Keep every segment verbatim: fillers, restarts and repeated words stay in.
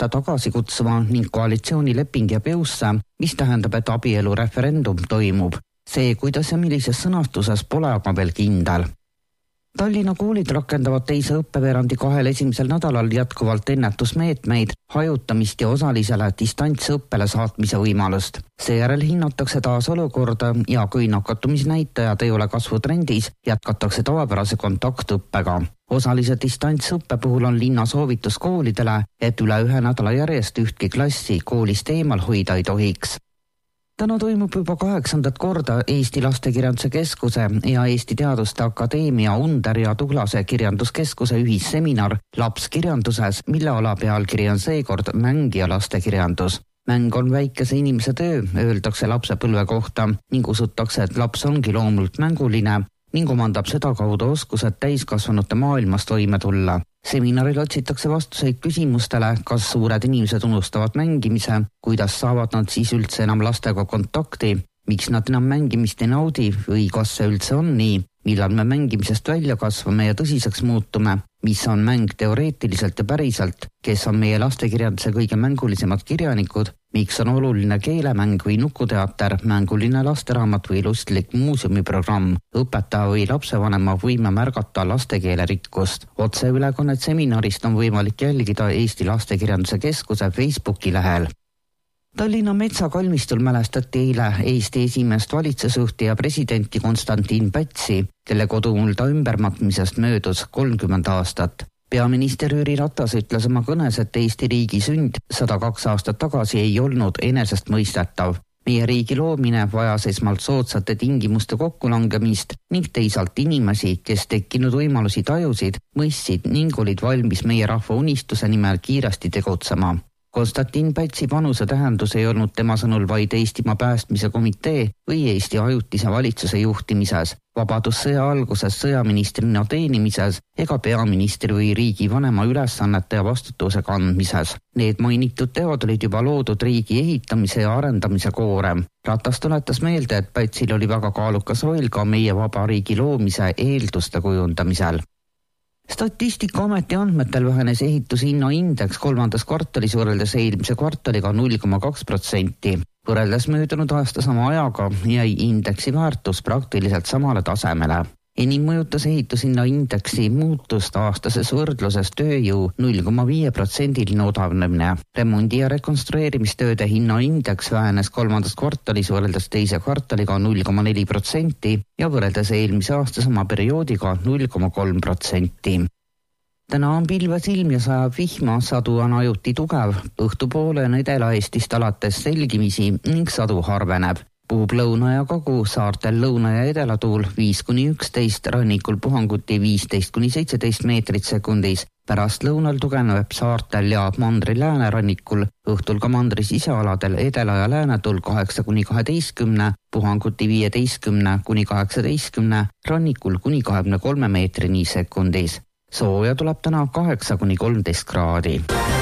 hakata tagasi kutsuma ning koalitsioonileping jääb jõusse, mis tähendab, et abielu referendum toimub. See, kuidas ja millises sõnastuses pole aga veel kindel. Tallinna koolid rakendavad teise õppeveerandi kahel esimesel nädalal jätkuvalt ennetusmeetmeid, hajutamist ja osalisele distantsõppele saatmise võimalust. Seejärel hinnatakse taas olukorda ja kui nakatumisnäitajad ei ole kasvutrendis, jätkatakse tavapärase kontaktõppega. Osalise distantsõppe puhul on linna soovitus koolidele, et üle ühe nädala järjest ühtki klassi koolist eemal hoida ei tohiks. Täna toimub juba kaheksandat korda Eesti Lastekirjanduse Keskuse ja Eesti Teaduste Akadeemia Under ja Tuglase kirjanduskeskuse ühisseminar lapskirjanduses, mille alapealkiri on seekord mäng ja lastekirjandus. Mäng on väikese inimese töö, öeldakse lapsepõlve kohta ning usutakse, et laps ongi loomult mänguline ning omandab seda kaudu oskused täiskasvanute maailmas toime tulla. Seminaril otsitakse vastuseid küsimustele, kas suured inimesed unustavad mängimise, kuidas saavad nad siis üldse enam lastega kontakti, miks nad enam mängimist ei naudi või kas see üldse on nii, millal me mängimisest välja kasvame ja tõsiseks muutume, mis on mäng teoreetiliselt ja päriselt, kes on meie lastekirjanduse kõige mängulisemad kirjanikud, miks on oluline keelemäng või nukuteater, mänguline lasteraamat või lustlik muuseumiprogramm, õpetaja või lapsevanema võime märgata lastekeele rikkust. Otseülekannet seminarist on võimalik jälgida Eesti Lastekirjanduse Keskuse Facebooki lehel. Tallinna metsakalmistul mälestati eile Eesti esimest valitsusjuhti ja presidenti Konstantin Pätsi, kelle kodumulda ümbermatmisest möödus kolmkümmend aastat. Peaminister Jüri Ratas ütles oma kõnes, et Eesti riigi sünd sada kaks aastat tagasi ei olnud enesest mõistetav. Meie riigi loomine vajas esmalt soodsate tingimuste kokkulangemist ning teisalt inimesi, kes tekkinud võimalusi tajusid, mõistsid ning olid valmis meie rahva unistuse nimel kiiresti tegutsema. Konstantin Pätsi panuse tähendus ei olnud tema sõnul vaid Eestimaa päästmise komitee või Eesti ajutise valitsuse juhtimises, vabadussõja alguses sõjaministrina teenimises ega peaministri või riigi vanema ülesannete ja vastutuse kandmises. Need mainitud teod olid juba loodud riigi ehitamise ja arendamise koorem. Ratas tuletas meelde, et Pätsil oli väga kaalukas roll ka meie vabariigi loomise eelduste kujundamisel. Statistikaameti andmetel vähenes ehitushinna indeks kolmandas kvartalis võrreldes eelmise kvartaliga null koma kaks protsenti. Võrreldes möödunud aasta sama ajaga jäi indeksi väärtus praktiliselt samale tasemele. Enim mõjutas ehitushinna indeksi muutust aastases võrdluses tööjõu null koma viis protsendiline odavnemine. Remondi- ja rekonstrueerimistööde hinna indeks vähenes kolmandas kvartalis võrreldes teise kvartaliga null koma neli protsenti ja võrreldes eelmise aasta sama perioodiga null koma kolm protsenti. Täna on pilves ilm ja sajab vihma, sadu on ajuti tugev, õhtupoole on Edela-Eestist alates selgimisi ning sadu harveneb. Puhub lõuna ja kagu, saartel lõuna ja edelatuul viis kuni üksteist, rannikul puhanguti viisteist kuni seitseteist meetrit sekundis. Pärast lõunal tugevneb saartel ja mandri läänerannikul, õhtul ka mandri sisealadel edela ja läänetul kaheksa kuni kaheteistkümne, puhanguti viieteistkümne kuni kaheksateistkümne, rannikul kuni kahekümne kolme meetrini sekundis. Sooja tuleb täna kaheksa kuni kolmteist kraadi.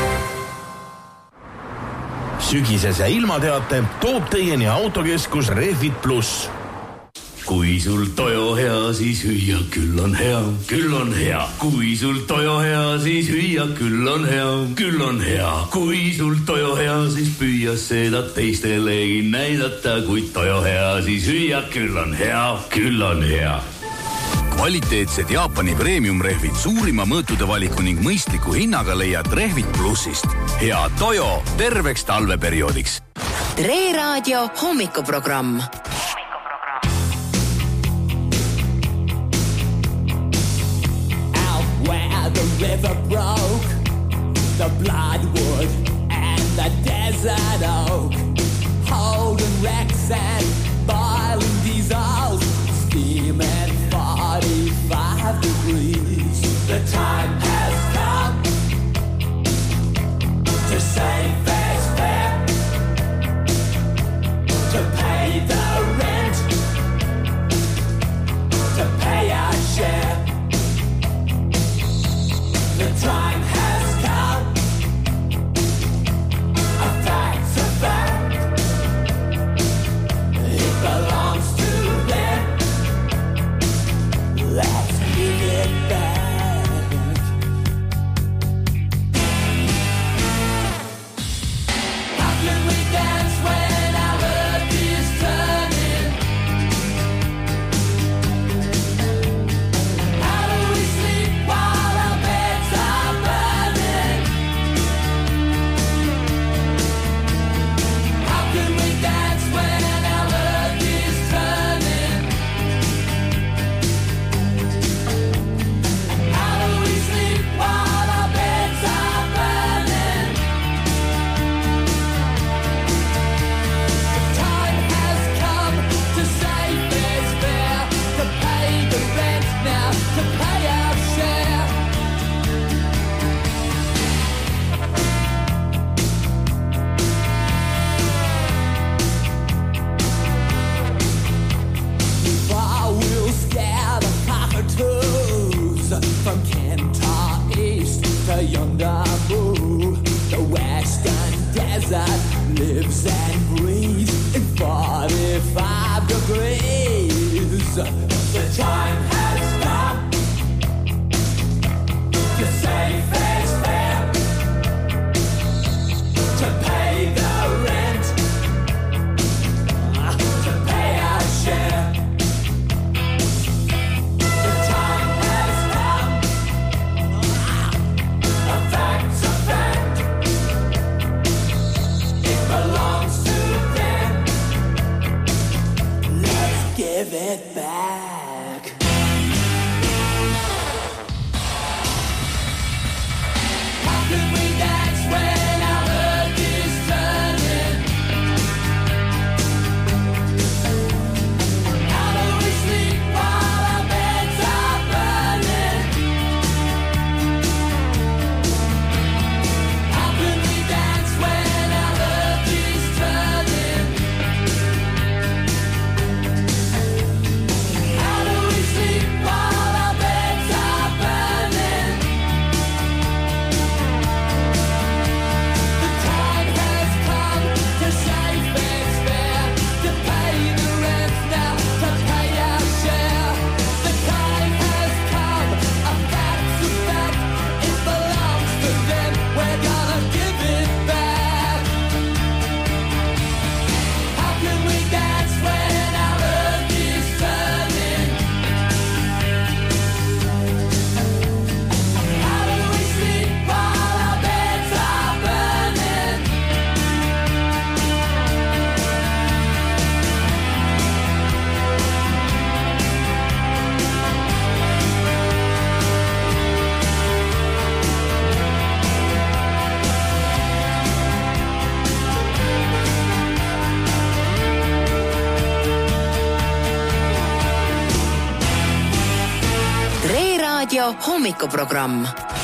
Sügisese ilmateate toob teieni autokeskus Refit Plus. Kui sul tojo hea, siis hüüa, küll on hea, küll on hea. Kui sul tojo hea, siis hüüa, küll on hea, küll on hea. Kui sul tojo hea, siis püüa seda teistelegi näidata. Kui tojo hea, siis hüüa, küll on hea, küll on hea. Kvaliteetsed Jaapani premium-rehvid suurima mõõtude valiku ning mõistliku hinnaga leiad Refit Plussist. Hea tojo terveks talveperioodiks. Tre Raadio hommikuprogramm. Out where the river broke, the bloodwood and the desert oak, holding wrecks and boiling diesels, steaming forty-five degrees. The time has come to save fair's fair, to pay the rent, to pay our share. The time has come, a fact's a fact. desert lives and breathes in forty-five degrees. The time has come to save face fair, to pay the rent, to pay our share. The time has come, a fact's a fact, it belongs to them. Let's give it back. How can we dance when our earth is turning? How do we sleep while our beds are burning? How can we dance when our earth is turning? How do we sleep while our beds are burning? The time has come to save face fair, to pay the rent now, to pay our share. The time has come, a fact's a fact, it belongs to them, we're gonna give it back. How can we dance when our earth is turning? How do we sleep while our beds are burning? Tre Raadio hommikuprogramm.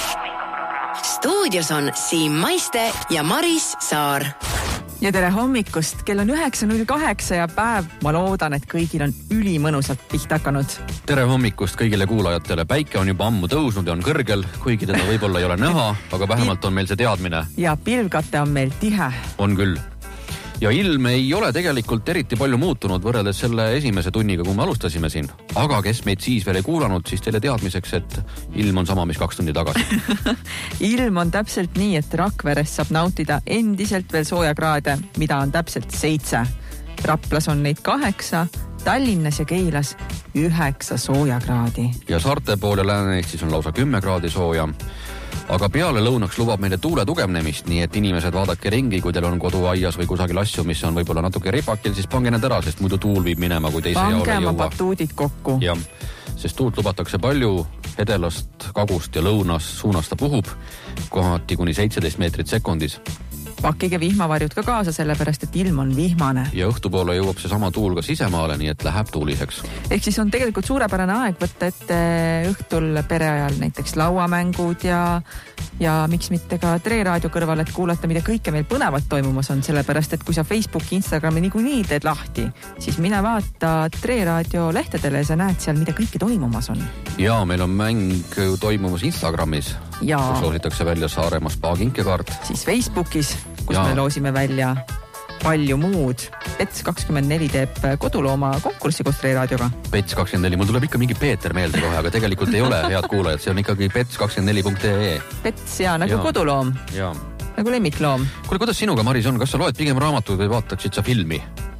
Stuudios on Siim Maiste ja Maris Saar. Ja tere hommikust, kell on üheksa null kaheksa ja päev, ma loodan, et kõigil on ülimõnusalt pihta hakanud. Tere hommikust kõigile kuulajatele. Päike on juba ammu tõusnud ja on kõrgel, kuigi teda võib-olla ei ole näha, aga vähemalt on meil see teadmine. Ja pilvkate on meil tihe. On küll. Ja ilm ei ole tegelikult eriti palju muutunud võrreldes selle esimese tunniga, kui me alustasime siin. Aga kes meid siis veel ei kuulanud, siis teile teadmiseks, et ilm on sama, mis kaks tundi tagasi. Ilm on täpselt nii, et Rakveres saab nautida endiselt veel soojakraade, mida on täpselt seitse. Raplas on neid kaheksa, Tallinnas ja Keilas üheksa soojakraadi. Ja saarte pool ja Lääne-Eestis on lausa kümme kraadi sooja. Aga peale lõunaks lubab meile tuule tugevnemist, nii et inimesed vaadake ringi, kui teil on koduaias või kusagil asju, mis on võib-olla natuke ripakil, siis pange need ära, sest muidu tuul viib minema, kui teise jaole ei Pange oma jõua. batuudid kokku. Ja, sest tuult lubatakse palju, edelast, kagust ja lõunas suunas ta puhub, kohati kuni seitseteist meetrit sekundis. Pakkige vihmavarjud ka kaasa, sellepärast et ilm on vihmane. Ja õhtupoole jõuab see sama tuul ka sisemaale, nii et läheb tuuliseks. Ehk siis on tegelikult suurepärane aeg võtta ette õhtul pereajal näiteks lauamängud ja, ja miks mitte ka Tre Raadio kõrval, et kuulata, mida kõike meil põnevat toimumas on, sellepärast et kui sa Facebooki, Instagrami niikuinii teed lahti, siis mine vaata Tre Raadio lehtedele ja sa näed seal, mida kõike toimumas on. Ja meil on mäng toimumas Instagramis, ja kus loositakse välja Saaremaa spa kinkekaart. Siis Facebookis, kus Ja. me loosime välja palju muud. Pets kakskümmend neli teeb kodulooma konkurssi koos Tre Raadioga. Pets kakskümmend neli, mul tuleb ikka mingi Peeter meelde kohe, aga tegelikult ei ole, head kuulajad, see on ikkagi pets kakskümmend neli punkt ee. Pets ja nagu Ja. koduloom, Ja. nagu lemmikloom. Kuule, kuidas sinuga, Maris, on? Kas sa loed pigem raamatuid või vaataksid sa filmi?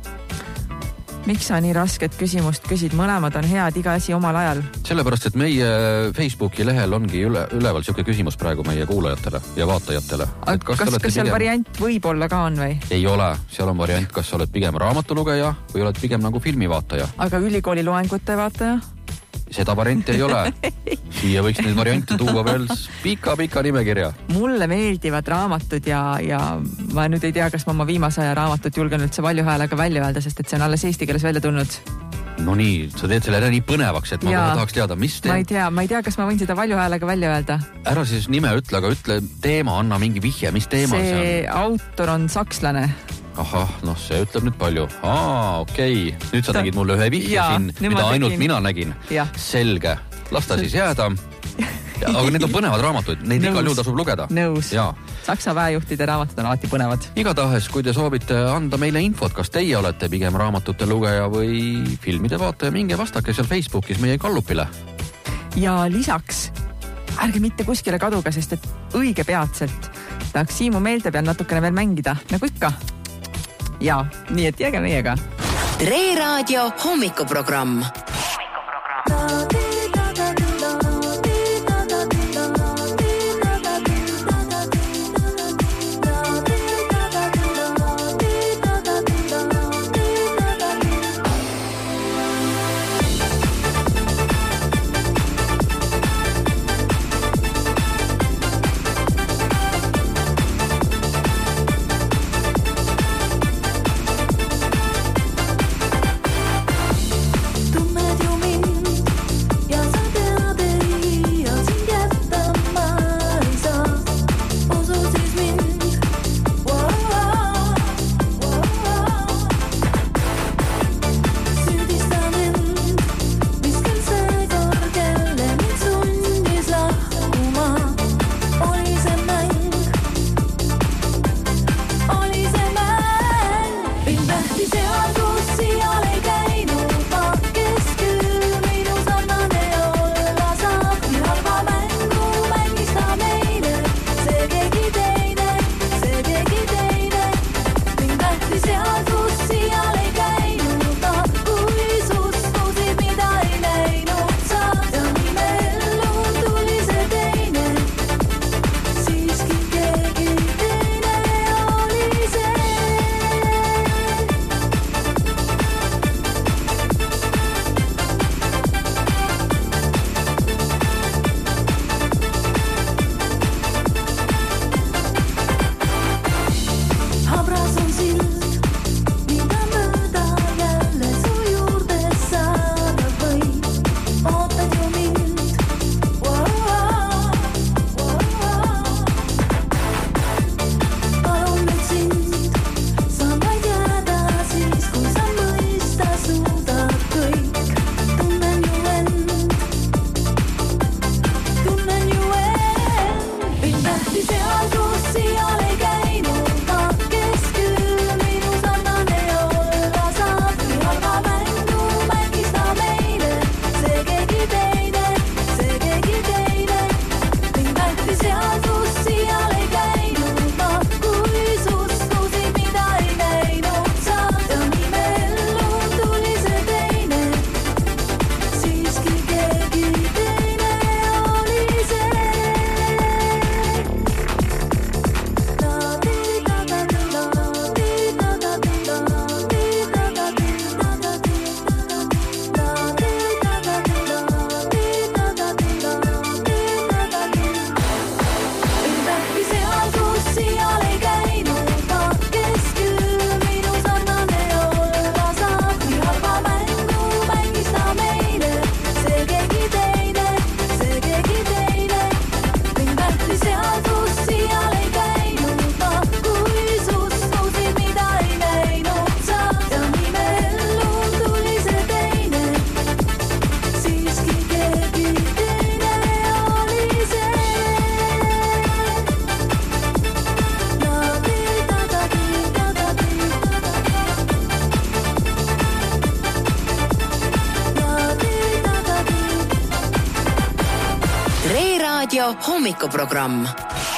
Miks sa nii rasket küsimust küsid? Mõlemad on head, iga asi omal ajal. Sellepärast, et meie Facebooki lehel ongi üle, üleval siuke küsimus praegu meie kuulajatele ja vaatajatele. Kas, kas, kas seal pigem... variant võib-olla ka on või? Ei ole, seal on variant, kas sa oled pigem raamatulugeja või oled pigem nagu filmivaataja. Aga ülikooli loengute vaataja? Seda varianti ei ole. Siia võiks neid variante tuua veel pika-pika nimekirja. Mulle meeldivad raamatud ja, ja ma nüüd ei tea, kas ma oma viimase aja raamatut julgen üldse valju häälega välja öelda, sest et see on alles eesti keeles välja tulnud. No nii, sa teed selle nii põnevaks, et ma kohe tahaks teada, mis teem... Ma ei tea, ma ei tea, kas ma võin seda valju häälega välja öelda. Ära siis nime ütle, aga ütle teema, anna mingi vihje, mis teema see, see on? Autor on sakslane. Ahah, noh, see ütleb nüüd palju. Aa, okei. Okay. Nüüd sa Ta... tegid mulle ühe vihje ja, siin, mida ainult tegin. mina nägin. Ja. Selge. Las ta siis jääda. aga need on põnevad raamatud, neid Nõus. igal juhul tasub lugeda. Nõus. Jaa. Saksa väejuhtide raamatud on alati põnevad. Igatahes, kui te soovite anda meile infot, kas teie olete pigem raamatute lugeja või filmide vaataja, minge vastake seal Facebookis meie Gallupile. Ja lisaks ärge mitte kuskile kaduga, sest et õige peatselt tahaks Siimu meelte peal natukene veel mängida, nagu ikka. Ja, nii et jääge meiega. Tre Raadio hommikuprogramm. hommikuprogramm.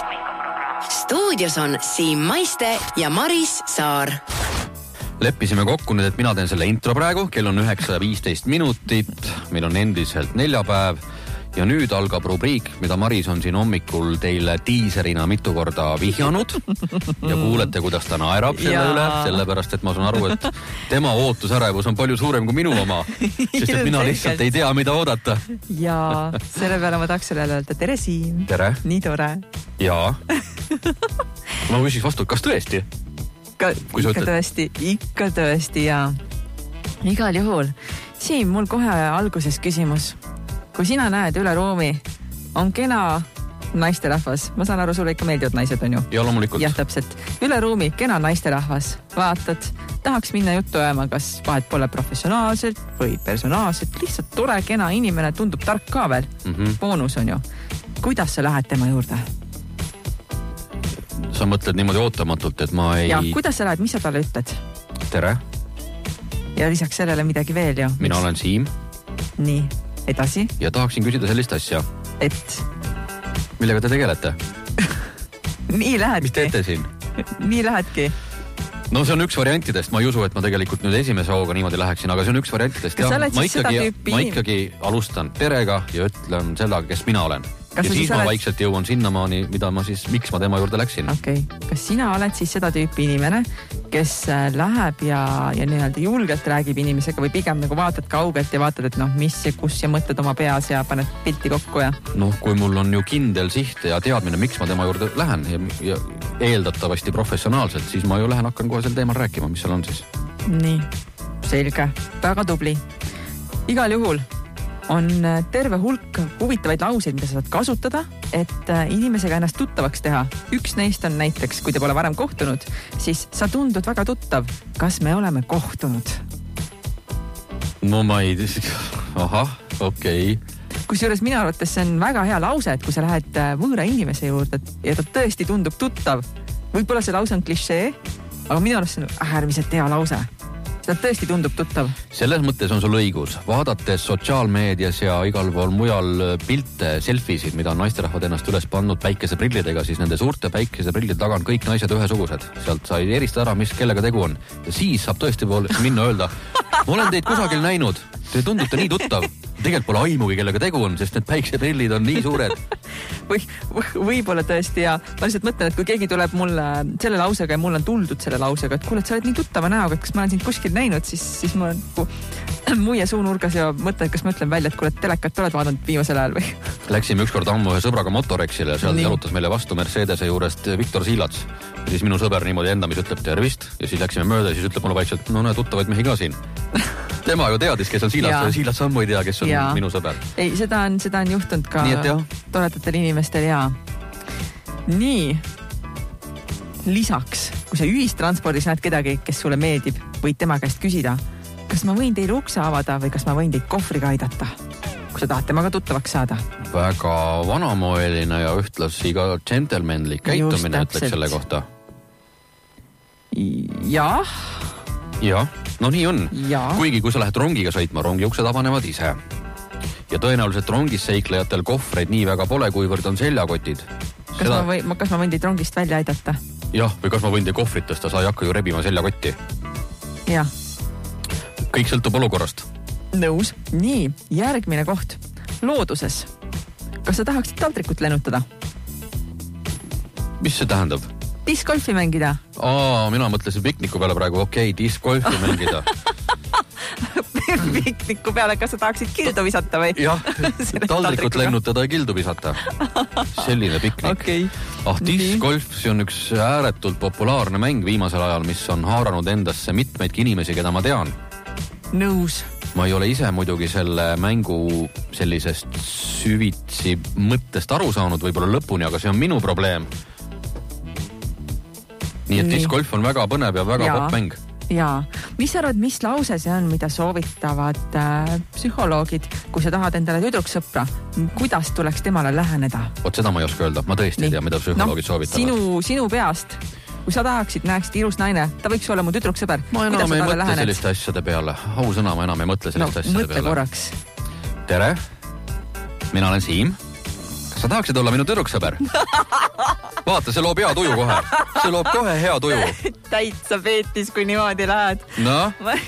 Stuudios on Siim Maiste ja Maris Saar. Leppisime kokku nüüd, et mina teen selle intro praegu, kell on üheksa ja viisteist minutit, meil on endiselt neljapäev ja nüüd algab rubriik, mida Maris on siin hommikul teile tiiserina mitu korda vihjanud ja kuulete, kuidas ta naerab selle Jaa. üle, sellepärast et ma saan aru, et tema ootusärevus on palju suurem kui minu oma, sest et mina lihtsalt ei tea, mida oodata. Ja selle peale ma tahaks sellele öelda, tere Siim. Tere. Nii tore. Jaa. Ma küsiks vastu, kas tõesti? Ka, Kui sa ikka ütled- tõesti, ikka tõesti ja igal juhul. Siim, mul kohe alguses küsimus. Kui sina näed üle ruumi, on kena naisterahvas. Ma saan aru, sulle ikka meeldivad naised, on ju? Ja loomulikult. Jah, täpselt. Üle ruumi, kena naisterahvas. Vaatad, tahaks minna juttu ajama, kas vahet pole professionaalselt või personaalselt. Lihtsalt tore, kena inimene, tundub tark ka veel. Mhm. Boonus on ju. kuidas sa lähed tema juurde? Sa mõtled niimoodi ootamatult, et ma ei... Ja kuidas sa lähed, mis sa talle ütled? Tere. Ja lisaks sellele midagi veel ju. Mina olen Siim. Nii, edasi. Ja tahaksin küsida sellist asja. Et? Millega te tegelete? Nii lähedki. Mis teete siin? Nii lähedki. No see on üks variantidest, ma ei usu, et ma tegelikult nüüd esimese hooga niimoodi läheksin, aga see on üks variantidest. Kas sa oled ma, siis seda ikkagi, tüüpi ma inim- ikkagi alustan terega ja ütlen seda, kes mina olen. Kas ja sa siis siis ma oled- vaikselt jõuan sinnamaani, mida ma siis, miks ma tema juurde läksin. Okei, okay. Kas sina oled siis seda tüüpi inimene, kes läheb ja, ja nii-öelda julgelt räägib inimesega või pigem nagu vaatad kaugelt ja vaatad, et noh, mis ja kus ja mõtled oma peas ja paned pilti kokku ja... Noh, kui mul on ju kindel siht ja teadmine, miks ma tema juurde lähen ja, ja eeldatavasti professionaalselt, siis ma ju lähen, hakkan kohe sel teemal rääkima, mis seal on siis. Nii, selge, väga tubli. Igal juhul on terve hulk huvitavaid lauseid, mida sa saad kasutada, et inimesega ennast tuttavaks teha. Üks neist on näiteks, kui te pole varem kohtunud, siis sa tundud väga tuttav. Kas me oleme kohtunud? No ma ei... Ahah, okei. Okay. Kusjuures minu arvates see on väga hea lause, et kui sa lähed võõra inimese juurde ja ta tõesti tundub tuttav. Võib-olla see lause on klišee, aga minu arvates see on äärmiselt hea lause. Ta tõesti tundub tuttav. Selles mõttes on sul õigus. Vaadates sotsiaalmeedias ja igal pool mujal pilte, selfisid, mida on naisterahvad ennast üles pannud päikeseprillidega, siis nende suurte päikeseprillide taga on kõik naised ühesugused. Sealt sa ei erista ära, mis kellega tegu on. Ja siis saab tõesti poole minna öelda, ma olen teid kusagil näinud, te tundute nii tuttav. Tegelikult pole aimugi, kellega tegu on, sest need päikseprillid on nii suured. Või, võib-olla tõesti ja ma lihtsalt mõtlen, et kui keegi tuleb mulle selle lausega ja mul on tuldud selle lausega, et kuule, et sa oled nii tuttava näoga, et kas ma olen sind kuskil näinud, siis, siis ma olen muie suunurgas ja mõtlen, kas ma ütlen välja, et kuule, et telekat oled vaadanud viimasel ajal või? Läksime ükskord ammu ühe sõbraga Motorexile ja seal jalutas meile vastu Mercedese juurest Viktor Siilats. Ja siis minu sõber niimoodi enda, mis ütleb tervist ja siis läksime mööda ja siis ütleb mulle vaikselt, no näe, tuttavaid mehi ka siin. Tema ju teadis, kes on Siilats ja Siilats ammu ei tea, kes on ja. Minu sõber. Ei, seda on, seda on juhtunud ka toredatel inimestel ja. Nii, lisaks, kui sa ühistranspordis näed kedagi, kes sulle meeldib, võid tema käest küsida, kas ma võin teile ukse avada või kas ma võin teid kohvriga aidata, kui sa tahad temaga tuttavaks saada. Väga vanamoeline ja ühtlasi ka gentlemanlik käitumine, ütleks selle kohta. Jah. Jah, no nii on. Ja. Kuigi kui sa lähed rongiga sõitma, rongi uksed avanevad ise. Ja tõenäoliselt rongis seiklejatel kohvreid nii väga pole, kuivõrd on seljakotid. Kas, Seda... ma, või, kas ma võin teid rongist välja aidata? Jah, või kas ma võin teid kohvrit tõsta, sa ei hakka ju rebima seljakotti. Jah. Kõik sõltub olukorrast. Nõus. Nii, järgmine koht. Looduses. Kas sa tahaksid taldrikut lennutada? Mis see tähendab? Discgolfi mängida. Aa, mina mõtlesin pikniku peale praegu, okei, okay, discgolfi mängida. Pikniku peale, kas sa tahaksid kildu visata või? Jah, taldrikut lennutada ja kildu visata. Selline piknik. Okay. Ah, discgolf, see on üks ääretult populaarne mäng viimasel ajal, mis on haaranud endasse mitmeidki inimesi, keda ma tean. Nõus. Ma ei ole ise muidugi selle mängu sellisest süvitsi mõttest aru saanud võib-olla lõpuni, aga see on minu probleem. Nii et discgolf on väga põnev ja väga popp mäng. Jaa. Mis arvad, mis lause see on, mida soovitavad äh, psühholoogid, kui sa tahad endale tüdruksõpra? Kuidas tuleks temale läheneda? Oot, seda ma ei oska öelda. Ma tõesti ei tea, mida psühholoogid no, soovitavad. Sinu, sinu peast, kui sa tahaksid, näeksid ilus naine, ta võiks olla mu tüdruksõber. Ma enam ei mõtle lähened? Selliste asjade peale. Ausõna, ma enam ei mõtle selliste no, asjade peale. Korraks. Tere, mina olen Siim. Kas sa tahaksid olla minu tüdruksõber? Vaata, see loob hea tuju kohe. See loob kohe hea tuju. Täitsa peetis, kui niimoodi lähed. No?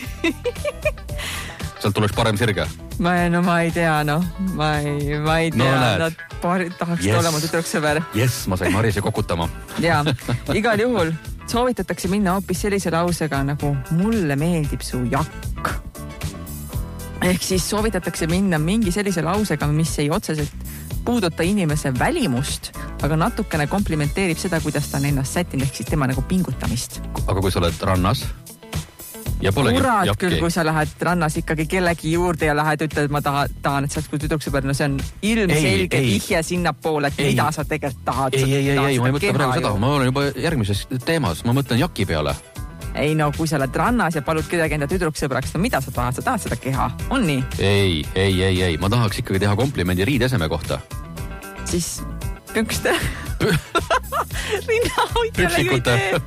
Sealt tuleks parem sirge. Ma, no ma ei tea, no. Ma ei, ma ei tea. No, Nad paari, tahaksid yes. olema tüdruksõber. Yes, ma sain Marise kokutama. Jaa, igal juhul soovitatakse minna hoopis sellise lausega nagu mulle meeldib su jakk. Ehk siis soovitatakse minna mingi sellise lausega, mis ei otseselt puuduta inimese välimust, aga natukene komplimenteerib seda, kuidas ta on ennast sättinud, ehk siis tema nagu pingutamist. Aga kui sa oled rannas ja polegi Kurat jakki. Küll, kui sa lähed rannas ikkagi kellegi juurde ja lähed, ütled, ma tahan, tahan et sa oled kui tüdruksõber, no see on ilmselge vihje sinna poole, et ei. Mida sa tegelikult tahad. Ei, ei, ei, ei, ma ei mõtle praegu seda, ma olen juba järgmises teemas, ma mõtlen jaki peale. Ei no, kui sa oled rannas ja palud kedagi enda tüdruksõbraks, no mida sa tahad? Sa tahad seda keha? On nii? Ei, ei, ei, ei. Ma tahaks ikkagi teha komplimendi riideseme kohta. siis pükste rinnahoidjale ju ei tee.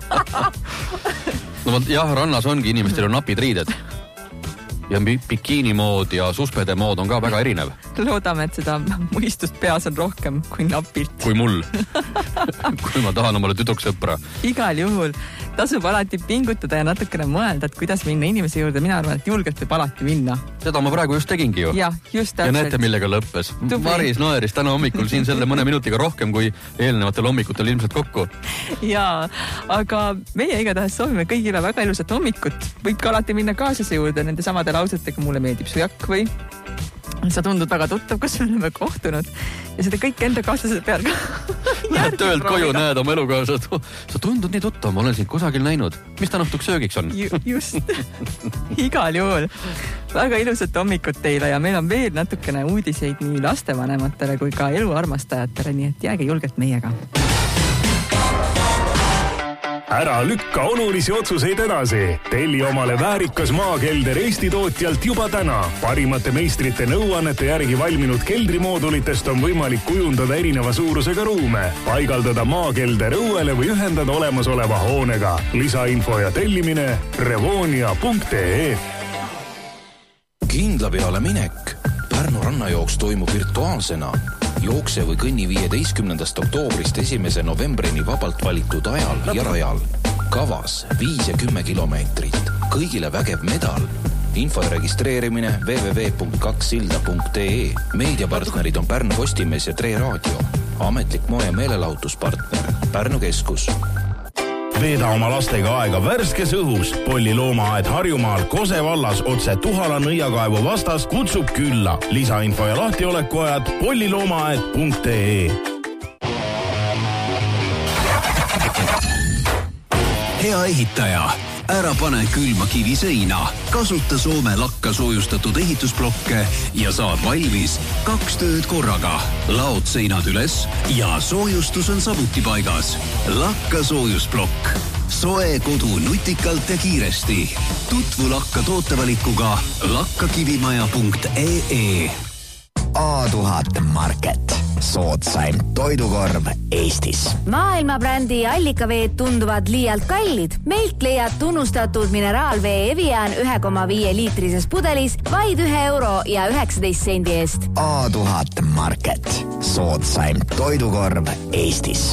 No jah, rannas ongi inimestel on napid riided. Ja bikiini mood ja suspede mood on ka väga erinev. Loodame, et seda mõistust peas on rohkem kui napilt. Kui mul. Kui ma tahan omale tüdruksõpra. Igal juhul tasub alati pingutada ja natukene mõelda, et kuidas minna inimese juurde. Mina arvan, et julgelt võib alati minna. Seda ma praegu just tegingi ju. Ja, just täpselt. Ja näete, millega lõppes. Tubli. Maris naeris täna hommikul siin selle mõne minutiga rohkem kui eelnevatel hommikutel ilmselt kokku. Jaa, aga meie igatahes soovime kõigile väga ilusat hommikut. Võib ka alati minna kaaslase juurde nende samade lausetega, mulle meeldib su jakk või sa tundud väga tuttav, kus me oleme kohtunud ja seda kõik enda kaaslased peal ka. Lähed töölt koju, näed oma elukaaslased. Sa tundud nii tuttav, ma olen sind kusagil näinud. Mis ta õhtuks söögiks on? Ju, just. Igal juhul. Väga ilusat hommikut teile ja meil on veel natukene uudiseid nii lastevanematele kui ka eluarmastajatele, nii et jääge julgelt meiega. Ära lükka olulisi otsuseid edasi. Telli omale väärikas maakelder Eesti tootjalt juba täna. Parimate meistrite nõuannete järgi valminud keldrimoodulitest on võimalik kujundada erineva suurusega ruume, paigaldada maakelder õuele või ühendada olemasoleva hoonega. Lisainfo ja tellimine revonia punkt ee. Kindla peale minek. Pärnu rannajooks toimub virtuaalsena. Jookse või kõnni viieteistkümnendast oktoobrist esimese novembrini vabalt valitud ajal ja rajal. Kavas viis ja kümme kilomeetrit. Kõigile vägev medal. Info ja registreerimine w w w punkt kaks silda punkt ee. Meediapartnerid on Pärnu Postimees ja Tre Raadio. Ametlik moe meelelahutuspartner Pärnu Keskus. Veeda oma lastega aega värskes õhus. Polli loomaaed Harjumaal Kose vallas otse Tuhala nõiakaevu vastas kutsub külla. Lisainfo ja lahtioleku ajad polli loomaaed punkt ee. Hea ehitaja, ära pane külma kivi seina. Kasuta Soome lakka soojustatud ehitusblokke ja saad valmis kaks tööd korraga. Laod seinad üles ja soojustus on samuti paigas. Lakka soojusblokk. Soe kodu nutikalt ja kiiresti. Tutvu lakka tootevalikuga lakkakivimaja punkt ee. A tuhat Market. Sootsaim toidukorv Eestis. Maailmabrändi allikaveed tunduvad liialt kallid. Meilt leiad tunnustatud mineraalvee Evian ühe koma viie liitrises pudelis vaid ühe euro ja üheksateist sendi eest. A tuhat Market. Sootsaim toidukorv Eestis.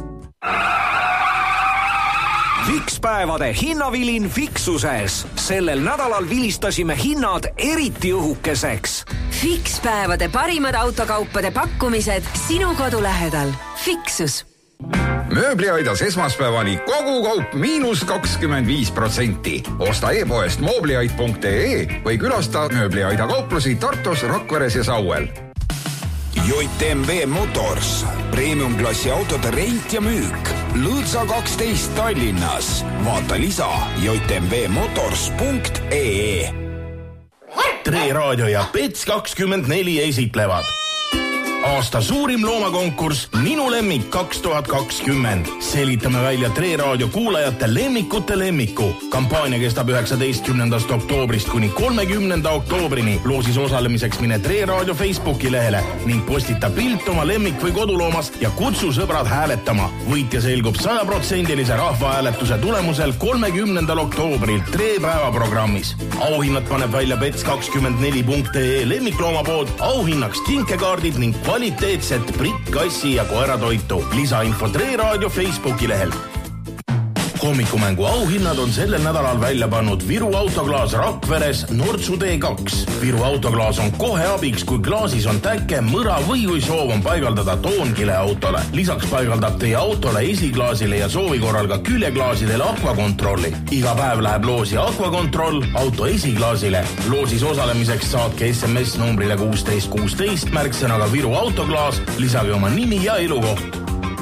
Fikspäevade hinnavilin Fiksuses. Sellel nädalal vilistasime hinnad eriti õhukeseks. Fikspäevade parimad autokaupade pakkumised sinu kodu lähedal. Fiksus. Mööbliaidas esmaspäevani kogu kaup miinus kakskümmend viis protsenti. Osta e-poest moobliait punkt ee või külasta Mööbliaida kauplusi Tartus, Rakveres ja Sauel. J M V Motors. Premium-klassi autode rent ja müük. Lõõtsa kaksteist Tallinnas. Vaata lisa j m v motors punkt ee. Tre Raadio ja Pets kakskümmend neli esitlevad aasta suurim loomakonkurss Minu lemmik kaks tuhat kakskümmend. Selitame välja Tre Raadio kuulajate lemmikute lemmiku. Kampaania kestab üheksateistkümnendast oktoobrist kuni kolmekümnenda oktoobrini. Loosis osalemiseks mine Tre Raadio Facebooki lehele ning postita pilt oma lemmik või koduloomas ja kutsu sõbrad hääletama. Võitja selgub saja protsendilise rahvahääletuse tulemusel kolmekümnendal oktoobril Tre päevaprogrammis. Auhinnad paneb välja pets kakskümmend neli punkt ee lemmikloomapood. Auhinnaks kinkekaardid ning kvaliteetset Brit, kassi ja koeratoitu. Lisainfo Tre Raadio Facebooki lehel. Hommikumängu auhinnad on sellel nädalal välja pannud Viru autoklaas Rakveres Nortsu D kaks. Viru autoklaas on kohe abiks, kui klaasis on täke, mõra või kui soov on paigaldada toonkile autole. Lisaks paigaldab teie autole esiklaasile ja soovi korral ka küljeklaasidele akvakontrolli. Iga päev läheb loosi akvakontroll auto esiklaasile. Loosis osalemiseks saatke S M S numbrile kuusteist kuusteist märksõnaga Viru autoklaas, lisage oma nimi ja elukoht.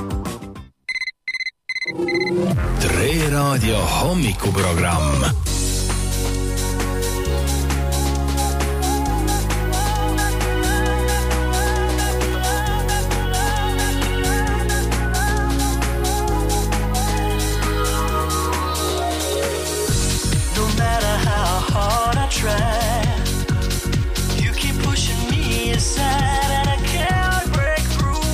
Tre Raadio hommikuprogramm. No matter how hard I try, you keep pushing me aside and I can't break through.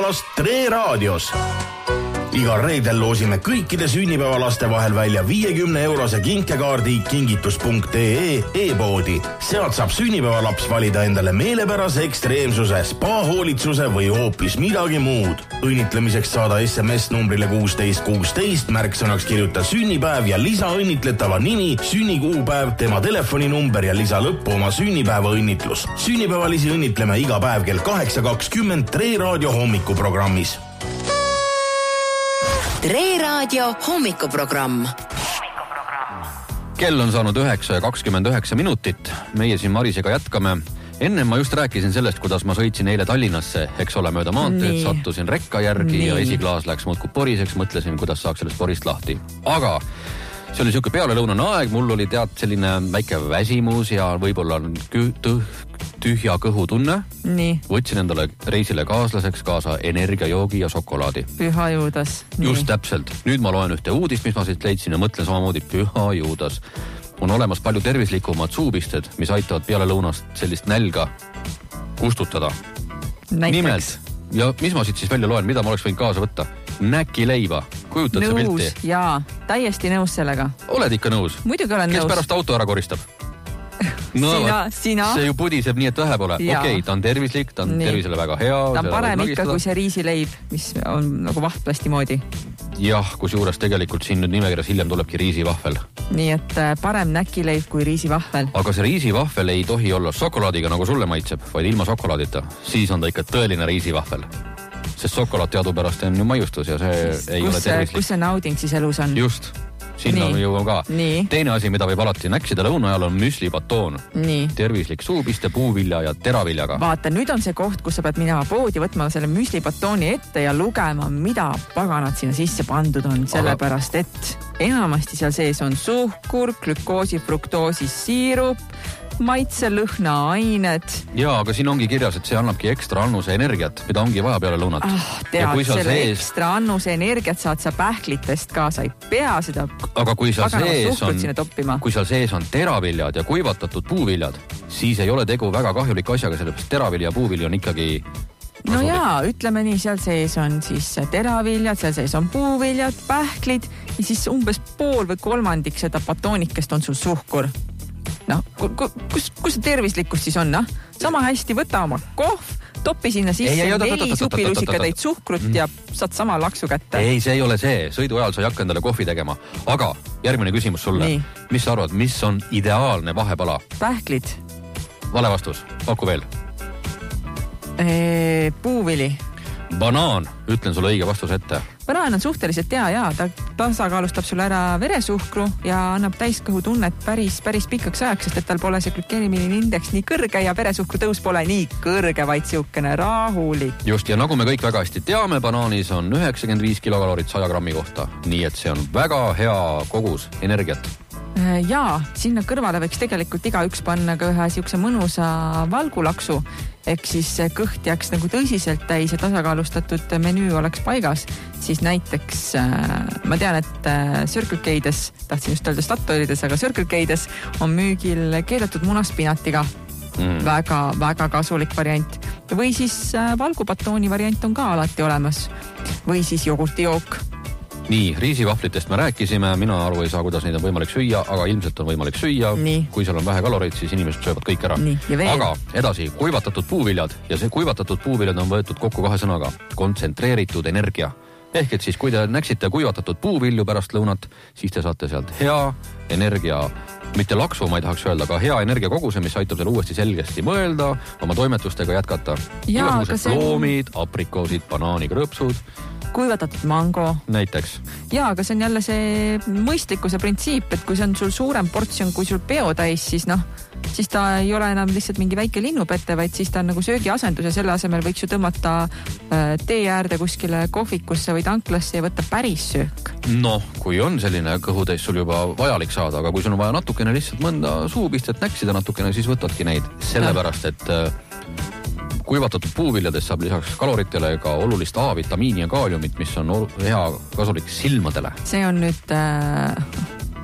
sünnipäevalast Tre Raadios. Igal reedel loosime kõikide sünnipäevalaste vahel välja viiekümne eurose kinkekaardi kingitus punkt ee e-poodi. Sealt saab sünnipäevalaps valida endale meelepärase ekstreemsuse, spa-hoolitsuse või hoopis midagi muud. Õnnitlemiseks saada S M S numbrile kuusteist kuusteist, märksõnaks kirjuta sünnipäev ja lisa õnnitletava nimi, sünnikuupäev, tema telefoninumber ja lisa lõppu oma sünnipäeva õnnitlus. Sünnipäevalisi õnnitleme iga päev kell kaheksa kakskümmend Tre Raadio hommikuprogrammis. Tre Raadio hommikuprogramm. Kell on saanud üheksa ja kakskümmend üheksa minutit. Meie siin Marisega jätkame. Enne ma just rääkisin sellest, kuidas ma sõitsin eile Tallinnasse, eks ole, mööda maanteed, sattusin rekka järgi Nii. ja esiklaas läks muudkui poriseks, mõtlesin, kuidas saaks sellest porist lahti. Aga see oli siuke pealelõunane aeg, mul oli tead selline väike väsimus ja võib-olla kü- tühja kõhutunne. Nii. Võtsin endale reisile kaaslaseks kaasa energiajoogi ja šokolaadi. Püha Juudas. Just täpselt. Nüüd ma loen ühte uudist, mis ma siit leidsin ja mõtlen samamoodi Püha Juudas. On olemas palju tervislikumad suupisted, mis aitavad peale lõunast sellist nälga kustutada. Näiteks. Nimelt. Ja mis ma siit siis välja loen, mida ma oleks võinud kaasa võtta? Näki leiba. Kujutad see pilti? Nõus, jaa. Täiesti nõus sellega. Oled ikka nõus? Muidugi olen Kes nõus. Kes pärast auto ära koristab? No, sina, sina. See ju pudiseb nii, et vähe pole. Okei, okay, ta on tervislik, ta on nii. Tervisele väga hea. Ta on parem ikka kui see riisileib, mis on nagu vahtplasti moodi. Jah, kus juures tegelikult siin nüüd nimekirjas hiljem tulebki riisivahvel. Nii et parem näkileib kui riisivahvel. Aga see riisivahvel ei tohi olla šokolaadiga, nagu sulle maitseb, vaid ilma šokolaadita. Siis on ta ikka tõeline riisivahvel. Sest šokolaad teadupärast on ju maiustus ja see kus, ei ole tervislik. Kus see nauding siis elus on? Just. Sinna Nii. jõuan ka. Nii. Teine asi, mida võib alati näksida lõuna ajal on müslibatoon. Nii. Tervislik suupiste, puuvilja ja teraviljaga. Vaata, nüüd on see koht, kus sa pead minema poodi, võtma selle müslibatooni ette ja lugema, mida paganad sinna sisse pandud on. Sellepärast, et enamasti seal sees on suhkur, glükoosi, fruktoosi, siirup, maitse, lõhna, ained. Jaa, aga siin ongi kirjas, et see annabki ekstra annuse energiat, mida ongi vaja peale lõunat. Ah, tead, selle sees... ekstra annuse energiat saad sa pähklitest ka, sa ei pea seda aga kui seal sees on, toppima. Kui seal sees on teraviljad ja kuivatatud puuviljad, siis ei ole tegu väga kahjuliku asjaga, sellepärast teravilja ja puuvilja on ikkagi... No jaa, ütleme nii, seal sees on siis teraviljad, seal sees on puuviljad, pähklid ja siis umbes pool või kolmandik seda batoonikest on sul suhkur. No, kus, kus see tervislikkus siis on, noh? Sama hästi võta oma kohv, topi sinna sisse ei, ei, neli supilusikatäit suhkrut ja saad sama laksu kätte. Ei, see ei ole see. Sõidu ajal sa ei hakka endale kohvi tegema. Aga järgmine küsimus sulle. Nii. Mis sa arvad, mis on ideaalne vahepala? Pähklid. Vale vastus. Paku veel. Eee, puuvili. Banaan. Ütlen sulle õige vastus ette. Banaan on suhteliselt hea, jaa. Ta tasakaalustab sulle ära veresuhkru ja annab täiskõhu tunnet päris, päris pikaks ajaks, sest et tal pole see glükeemiline indeks nii kõrge ja veresuhkru tõus pole nii kõrge, vaid siukene rahulik. Just, ja nagu me kõik väga hästi teame, banaanis on üheksakümmend viis kilokalorit saja grammi kohta. Nii et see on väga hea kogus energiat. Jaa, sinna kõrvale võiks tegelikult iga üks panna ka ühe siukse mõnusa valgulaksu, ehk siis kõht jääks nagu tõsiselt täis ja tasakaalustatud menüü oleks paigas, siis näiteks ma tean, et Circle K-des, tahtsin just öelda Statoilides, aga Circle K-des on müügil keedetud munaspinatiga. Mm. Väga, väga kasulik variant. Või siis valgubatooni variant on ka alati olemas. Või siis jogurtijook. Nii, riisivahvlitest me rääkisime, mina aru ei saa, kuidas neid on võimalik süüa, aga ilmselt on võimalik süüa. Nii. Kui seal on vähe kaloreid, siis inimesed söövad kõik ära. Aga edasi, kuivatatud puuviljad ja see kuivatatud puuviljad on võetud kokku kahe sõnaga. Kontsentreeritud energia. Ehk et siis, kui te näksite kuivatatud puuvilju pärast lõunat, siis te saate sealt hea energia, mitte laksu, ma ei tahaks öelda, aga hea energiakoguse, mis aitab teil uuesti selgesti mõelda, oma toimetustega jätkata. Igasugused loomid, aprikoosid, banaanikrõpsud. Kuivatatud mango. Näiteks. Jaa, aga see on jälle see mõistlikkuse printsiip, et kui see on sul suurem portsjon kui sul peo täis, siis noh, siis ta ei ole enam lihtsalt mingi väike linnupette, vaid siis ta on nagu söögiasendus ja selle asemel võiks ju tõmmata äh, tee äärde kuskile kohvikusse või tanklasse ja võtta päris söök. Noh, kui on selline kõhutäis sul juba vajalik saada, aga kui sul on vaja natukene lihtsalt mõnda suupistet näksida natukene, siis võtadki neid. Sellepärast, et äh, kuivatatud puuviljadest saab lisaks kaloritele ka olulist A-vitamiini ja kaaliumit, mis on hea kasulik silmadele. See on nüüd... Äh... See,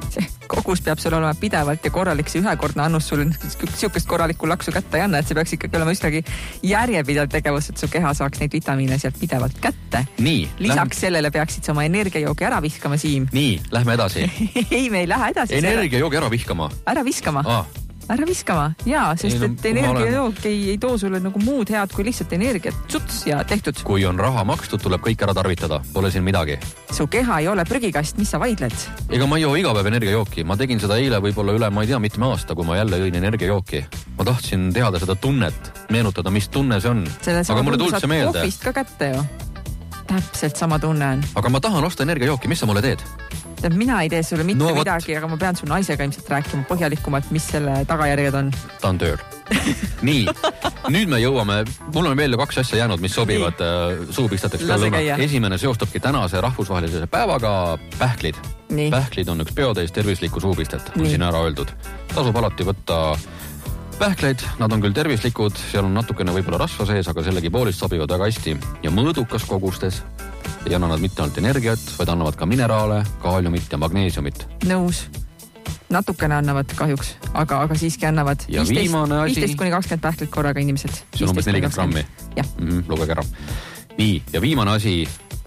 kogus peab sul olema pidevalt ja korralik, see ühekordne annus sulle siukest korralikku laksu kätte ei anna, et see peaks ikkagi olema üsnagi järjepidev tegevus, et su keha saaks neid vitamiine sealt pidevalt kätte. Nii. Lisaks lähme... sellele peaksid sa oma energiajoogi ära viskama, Siim. Nii, lähme edasi. ei, me ei lähe edasi. Energiajoogi ära viskama. Ära viskama. Ah. Ära viskama, jaa, sest ei, no, et energiajook ei, ei too sulle nagu muud head kui lihtsalt energiat. Suts ja tehtud. Kui on raha makstud, tuleb kõik ära tarvitada. Pole siin midagi. Su keha ei ole prügikast, mis sa vaidled? Ega ma ei joo iga päev energiajooki. Ma tegin seda eile võib-olla üle, ma ei tea, mitme aasta, kui ma jälle jõin energiajooki. Ma tahtsin teada seda tunnet, meenutada, mis tunne see on. Selle aga mulle tulnud see meelde. Kohvist ka kätte ju. Täpselt sama tunne on. Aga ma tahan osta energiajooki, mis sa mulle teed? Mina ei tee sulle mitte no, midagi, aga ma pean su naisega ilmselt rääkima põhjalikumalt, mis selle tagajärjed on. Ta on tööl. Nii, nüüd me jõuame, mul on veel kaks asja jäänud, mis sobivad Nii. suupistateks. Esimene seostubki tänase rahvusvahelise päevaga pähklid. Nii. Pähklid on üks peotäis tervislikku suupistet, on siin ära öeldud. Tasub alati võtta pähkleid, nad on küll tervislikud, seal on natukene võib-olla rasva sees, aga sellegi poolist sobivad väga hästi ja mõõdukas kogustes. Ei anna nad mitte ainult energiat, vaid annavad ka mineraale, kaaliumit ja magneesiumit. Nõus. Natukene annavad kahjuks, aga, aga siiski annavad ja viisteist kuni kakskümmend pähklit korraga inimesed. See on umbes nelikümmend grammi. Jah. Mm, lugege ära. Nii, ja viimane asi,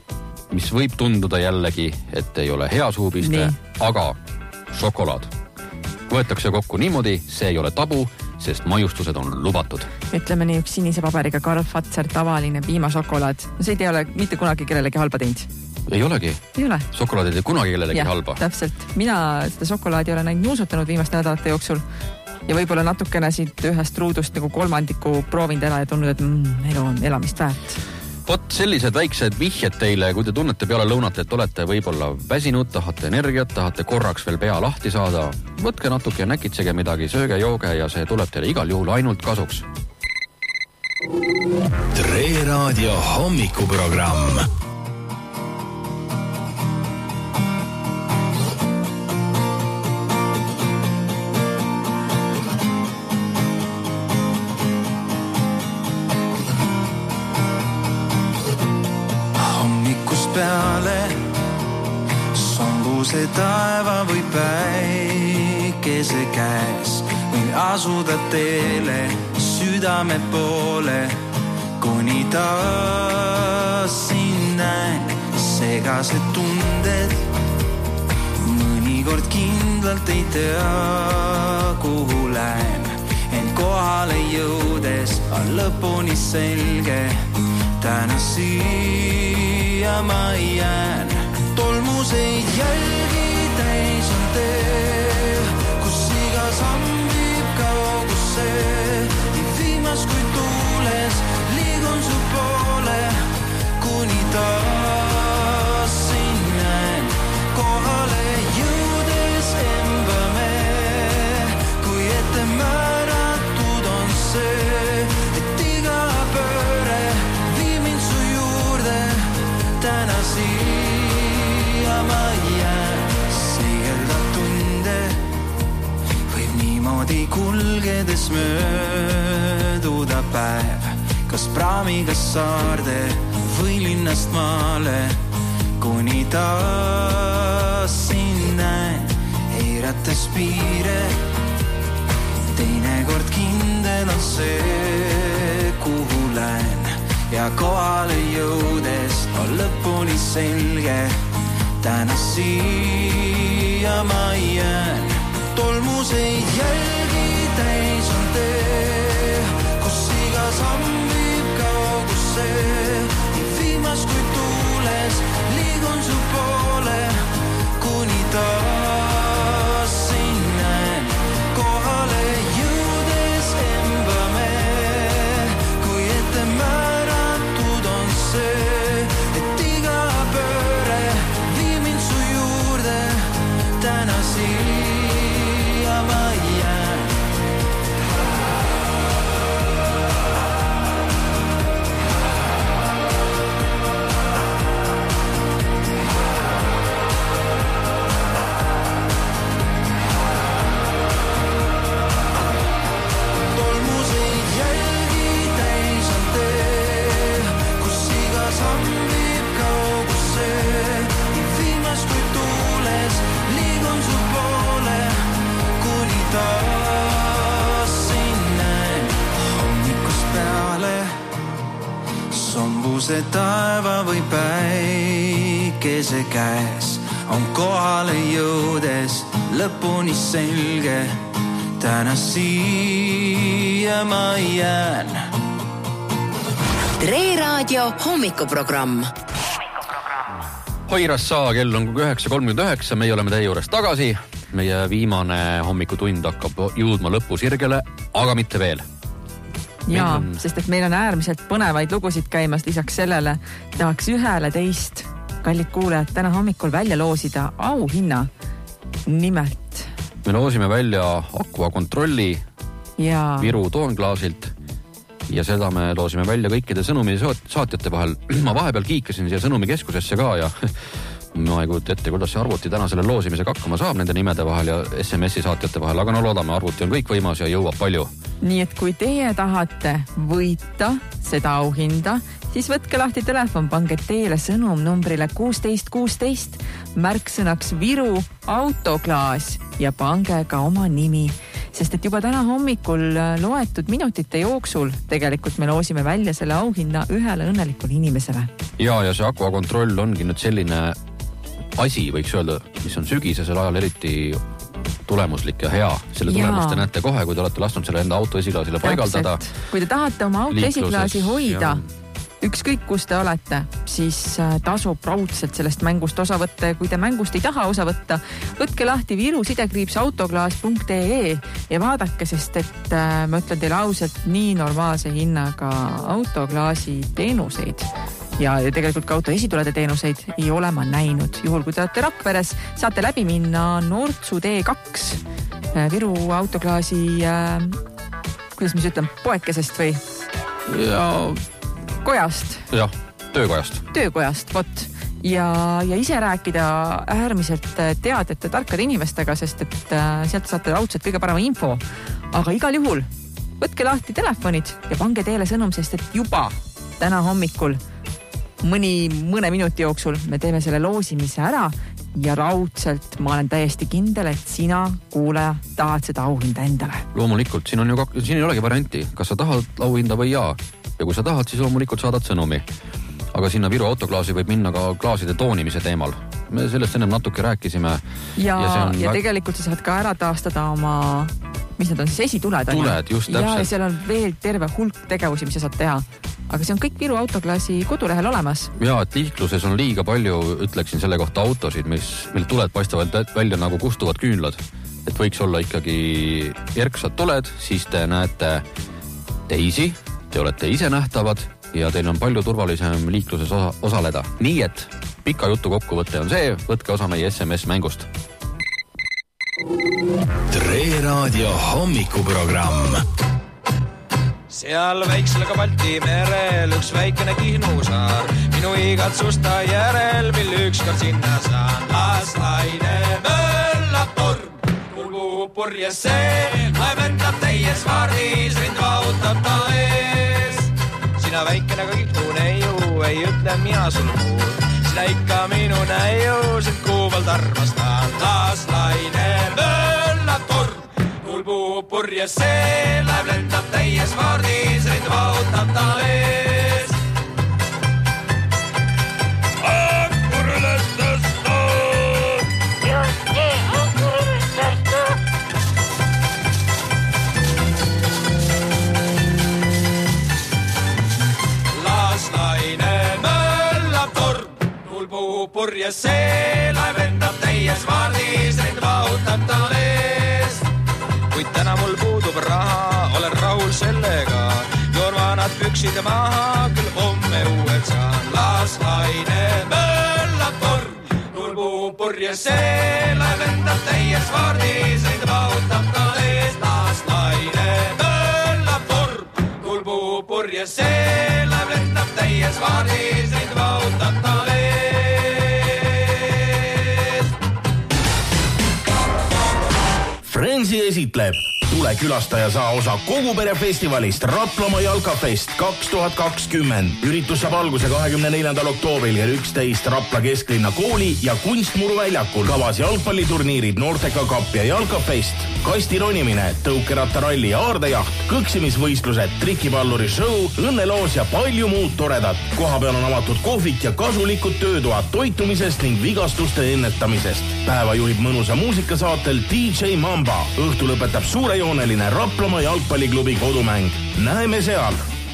mis võib tunduda jällegi, et ei ole hea suupiste, nii. Aga šokolaad. Võetakse kokku niimoodi, see ei ole tabu, sest maiustused on lubatud. Ütleme nii, üks sinise paberiga Karl Fatser tavaline piimašokolaad. See ei ole mitte kunagi kellelegi halba teinud. Ei olegi? Ei ole. Šokolaad ei tee kunagi kellelegi ja, halba. Täpselt. Mina seda šokolaadi ei ole näinud nuusutanud viimaste nädalate jooksul ja võib-olla natukene siit ühest ruudust nagu kolmandiku proovinud ära ja tundnud, et mm, elu on elamist väärt. Vot sellised väiksed vihjed teile, kui te tunnete peale lõunat, et olete võib-olla väsinud, tahate energiat, tahate korraks veel pea lahti saada. Võtke natuke ja näkitsege midagi, sööge, jooge ja see tuleb teile igal juhul ainult kasuks. Tre Raadio hommikuprogramm. Peale sombuse taeva või päikese käes või asuda teele südame poole, kuni taas siin näen segased tunded. Mõnikord kindlalt ei tea, kuhu lähen, ent kohale jõudes on lõpuni selge, täna siia ma jään. Tolmuseid jälgi täis on tee, kus iga samm viib kaugusse. Viimas kui tuules liigun su poole, kuni taas siin näen. Kohale jõudes embame, kui ette määratud on see, et iga pööre viib mind su juurde. Täna siia ma jään, seegelda tunde võib niimoodi kulgedes mööduda päev. Kas praamiga saarde või linnast maale, kuni taas siin näen, eirates piire. Teinekord kindel on see, kuhu lähen, ja kohale jõudes on lõpuni selge, täna siia ma jään. Tolmuseid jälgi täis on tee, kus iga samm viib kaugusse. Viimas kui tuules liigun su poole, kuni taas siin näen. Kohale jõudes embame, kui ette määratud on see, et iga pööre viib mind su juurde. Täna siia ma jään. see taeva või päikese käes on kohale jõudes lõpuni selge. Täna siia ma jään. Tre Raadio hommikuprogramm. Hoiras saa, kell on üheksa kolmkümmend üheksa, meie oleme teie juures tagasi. Meie viimane hommikutund hakkab jõudma lõpusirgele, aga mitte veel. Jaa, on... sest et meil on äärmiselt põnevaid lugusid käimas. Lisaks sellele tahaks ühele teist kallid kuulejad täna hommikul välja loosida auhinna. Nimelt. Me loosime välja Aqua kontrolli ja... Viru toonklaasilt. Ja seda me loosime välja kõikide sõnumi saatjate vahel. Ma vahepeal kiikasin siia sõnumikeskusesse ka ja ma ei kujuta ette, kuidas see arvuti täna selle loosimisega hakkama saab nende nimede vahel ja S M S-i saatjate vahel, aga no loodame, arvuti on kõik võimas ja jõuab palju. Nii et kui teie tahate võita seda auhinda, siis võtke lahti telefon, pange teele sõnum numbrile kuusteist kuusteist, märksõnaks Viru autoklaas ja pange ka oma nimi. Sest et juba täna hommikul loetud minutite jooksul tegelikult me loosime välja selle auhinna ühele õnnelikule inimesele. Ja, ja see Aqua kontroll ongi nüüd selline asi, võiks öelda, mis on sügisesel ajal eriti tulemuslik ja hea. Selle tulemust te näete kohe, kui te olete lasknud selle enda auto esiklaasile paigaldada. Kui te tahate oma auto esiklaasi hoida, ükskõik kus te olete, siis tasub raudselt sellest mängust osa võtta ja kui te mängust ei taha osa võtta, võtke lahti Viru sidekriips autoklaas punkt ee ja vaadake, sest et ma ütlen teile ausalt, nii normaalse hinnaga autoklaasi teenuseid ja tegelikult ka auto esitulede teenuseid ei ole ma näinud. Juhul, kui te olete Rakveres, saate läbi minna Nortsu tee kaks Viru autoklaasi, kuidas ma siis ütlen, poekesest või? Ja... kojast. Jah, töökojast. Töökojast, vot. Ja, ja ise rääkida äärmiselt teadete tarkade inimestega, sest et sealt saate raudselt kõige parema info. Aga igal juhul võtke lahti telefonid ja pange teele sõnum, sest et juba täna hommikul mõni mõne minuti jooksul me teeme selle loosimise ära ja raudselt ma olen täiesti kindel, et sina, kuulaja, tahad seda auhinda endale. Loomulikult, siin on ju kak- siin ei olegi varianti, kas sa tahad auhinda või jaa. Ja kui sa tahad, siis loomulikult saadad sõnumi. Aga sinna Viru autoklaasi võib minna ka klaaside toonimise teemal. Me sellest ennem natuke rääkisime. Ja, ja, ja väga... tegelikult sa saad ka ära taastada oma, mis need on siis, esituled? Tuled, just täpselt. Ja seal on veel terve hulk tegevusi, mis sa saad teha. Aga see on kõik Viru autoklaasi kodulehel olemas. Ja, et liikluses on liiga palju, ütleksin selle kohta autosid, mis meil tuled paistavad välja nagu kustuvad küünlad. Et võiks olla ikkagi erksad tuled, siis te näete teisi, te olete ise nähtavad ja teil on palju turvalisem liikluses osa, osaleda. Nii et pika jutu kokkuvõte on see, võtke osa meie S M S-mängust. Tre Raadio hommikuprogramm. Seal väikselega Balti merel üks väikene Kihnusaar. Minu igatsusta järel, mil ükskord sinna saan. Las laine möllab torm, kulgu purjes see, laevendab täies vaardis, rind vahutab ta ees. Sina väikene ka Kihnu neiu, ei ütle mina sul muud. Sina ikka minu näiu, sind kuuvalt armastan. Las laine möllab torm, kulbu purjes see, laev lendab täies vaardis, rind vahutab ta ees. Ankur üles tõsta! Just nii, ankur üles tõsta! Las laine möllab torm, kulbu purjes see, laev lendab täies vaardis, rind vahutab ta ees. Kuid täna mul puudub raha, olen rahul sellega. Joon vanad püksid maha, küll homme uued saan. Las laine möllab torm, kulbu purjes see, laev lendab täies vaardis, rind vahutab ta ees. Las laine möllab torm, kulbu purjes see, laev lendab täies vaardis, rind vahutab ta ees. Frenzy esitleb Tule külasta ja saa osa kogu pere festivalist Raplamaa jalkafest kaks tuhat kakskümmend. Üritus saab alguse kahekümne neljandal oktoobril kell üksteist Rapla kesklinna kooli ja kunstmuru väljakul. Kavas jalgpalliturniirid Norteka Cup ja jalkafest, kastironimine, tõukerataralli ja aardejaht, kõksimisvõistlused, trikipalluri show, õnneloos ja palju muud toredat. Kohapeal on avatud kohvik ja kasulikud töötoad toitumisest ning vigastuste ennetamisest. Päeva juhib mõnusa muusikasaatel D J Mamba. Õhtu lõpetab suurejooneline Raplamaa jalgpalliklubi kodumäng. Näeme seal!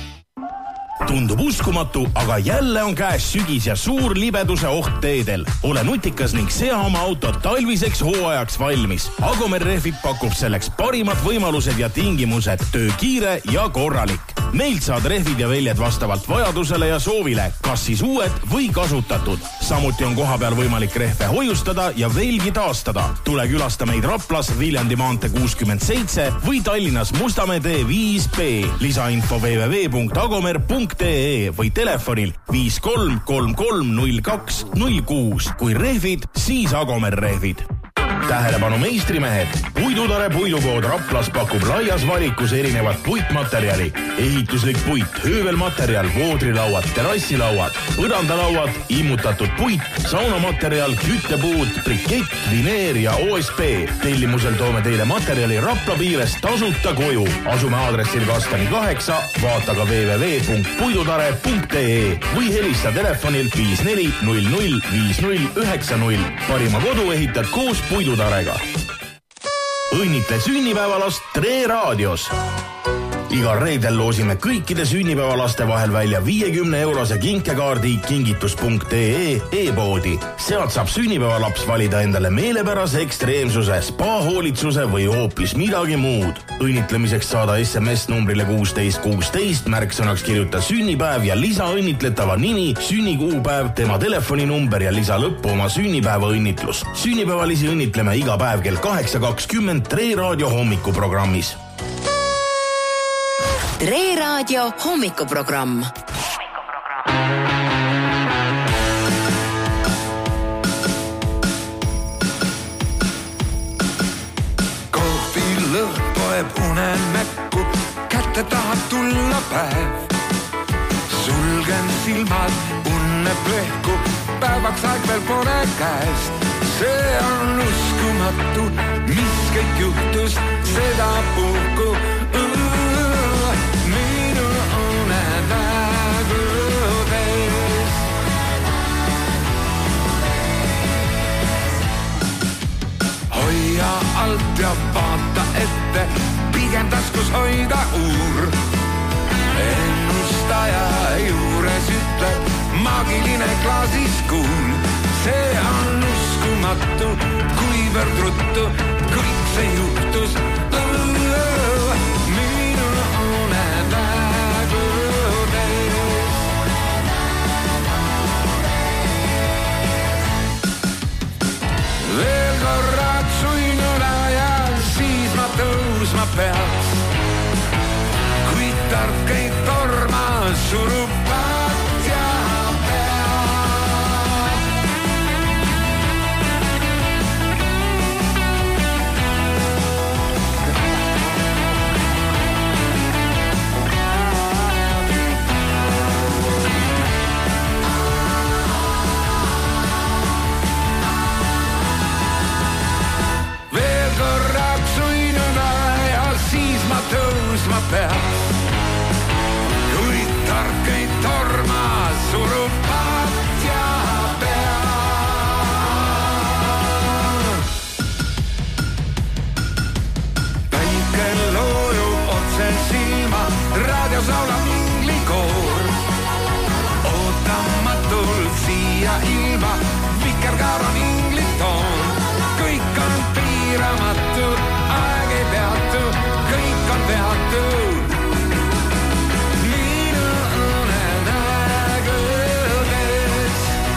Tundub uskumatu, aga jälle on käes sügis ja suur libeduse oht teedel. Ole nutikas ning sea oma autot talviseks hooajaks valmis. Agomer Rehvit pakub selleks parimad võimalused ja tingimused, töö kiire ja korralik. Meilt saad rehvid ja väljed vastavalt vajadusele ja soovile, kas siis uued või kasutatud. Samuti on kohapeal võimalik rehve hoiustada ja veelgi taastada. Tule külasta meid Raplas Viljandi maantee kuuskümmend seitse või Tallinnas Mustamäe tee viis B. Lisainfo w w w punkt agomer punkt e e või telefonil viis kolm kolm kolm null kaks null kuus. Kui rehvid, siis Agomer Rehvid. Tähelepanu meistrimehed, Puidutare puidukood Raplas pakub laias valikus erinevat puitmaterjali. Ehituslik puit, höövelmaterjal, voodrilauad, terrassilauad, põrandalauad, immutatud puit, saunamaterjal, küttepuud, brikett, vineer ja O S P. Tellimusel toome teile materjali Rapla piires tasuta koju. Asume aadressil Kastani kaheksa, vaata ka w w w punkt puidutare punkt e e või helista telefonil viis neli null null viis null üheksa null. Parima kodu ehitad koos Puidutarega. Õnnitle sünnipäevalast Tre Raadios. Igal reedel loosime kõikide sünnipäevalaste vahel välja viiekümne eurose kinkekaardi kingitus punkt e e e-poodi. Sealt saab sünnipäevalaps valida endale meelepärase ekstreemsuse, spa-hoolitsuse või hoopis midagi muud. Õnnitlemiseks saada S M S numbrile kuusteist kuusteist, märksõnaks kirjuta sünnipäev ja lisa õnnitletava nimi, sünnikuupäev, tema telefoninumber ja lisa lõppu oma sünnipäeva õnnitlus. Sünnipäevalisi õnnitleme iga päev kell kaheksa kakskümmend Tre Raadio hommikuprogrammis. Tre Raadio hommikuprogramm. Kohvi lõhn poeb unemäkku, kätte tahab tulla päev. Sulgen silmad, unne plehku, päevaks aeg veel pole käes. See on uskumatu, mis kõik juhtus, seda puhku. Ja alt ja vaata ette, pigem taskus hoida uur. Ennustaja juures ütleb, maagiline klaasis kuul. See on uskumatu, kuivõrd ruttu, kõik see juhtus. Minu unevägudes. Veel korrad tõusma peaks, kuid tarkeid torma surub patja tõusma peaks, kuid tarkeid torma surub patja pea. Päike loojub otse silma, raadios laulab inglikoor. Ootamatult siia ilma, vikerkaar on inglitoon. Kõik on piiramatu, aeg ei peatu, kõik on peatud. Minu unenägudes,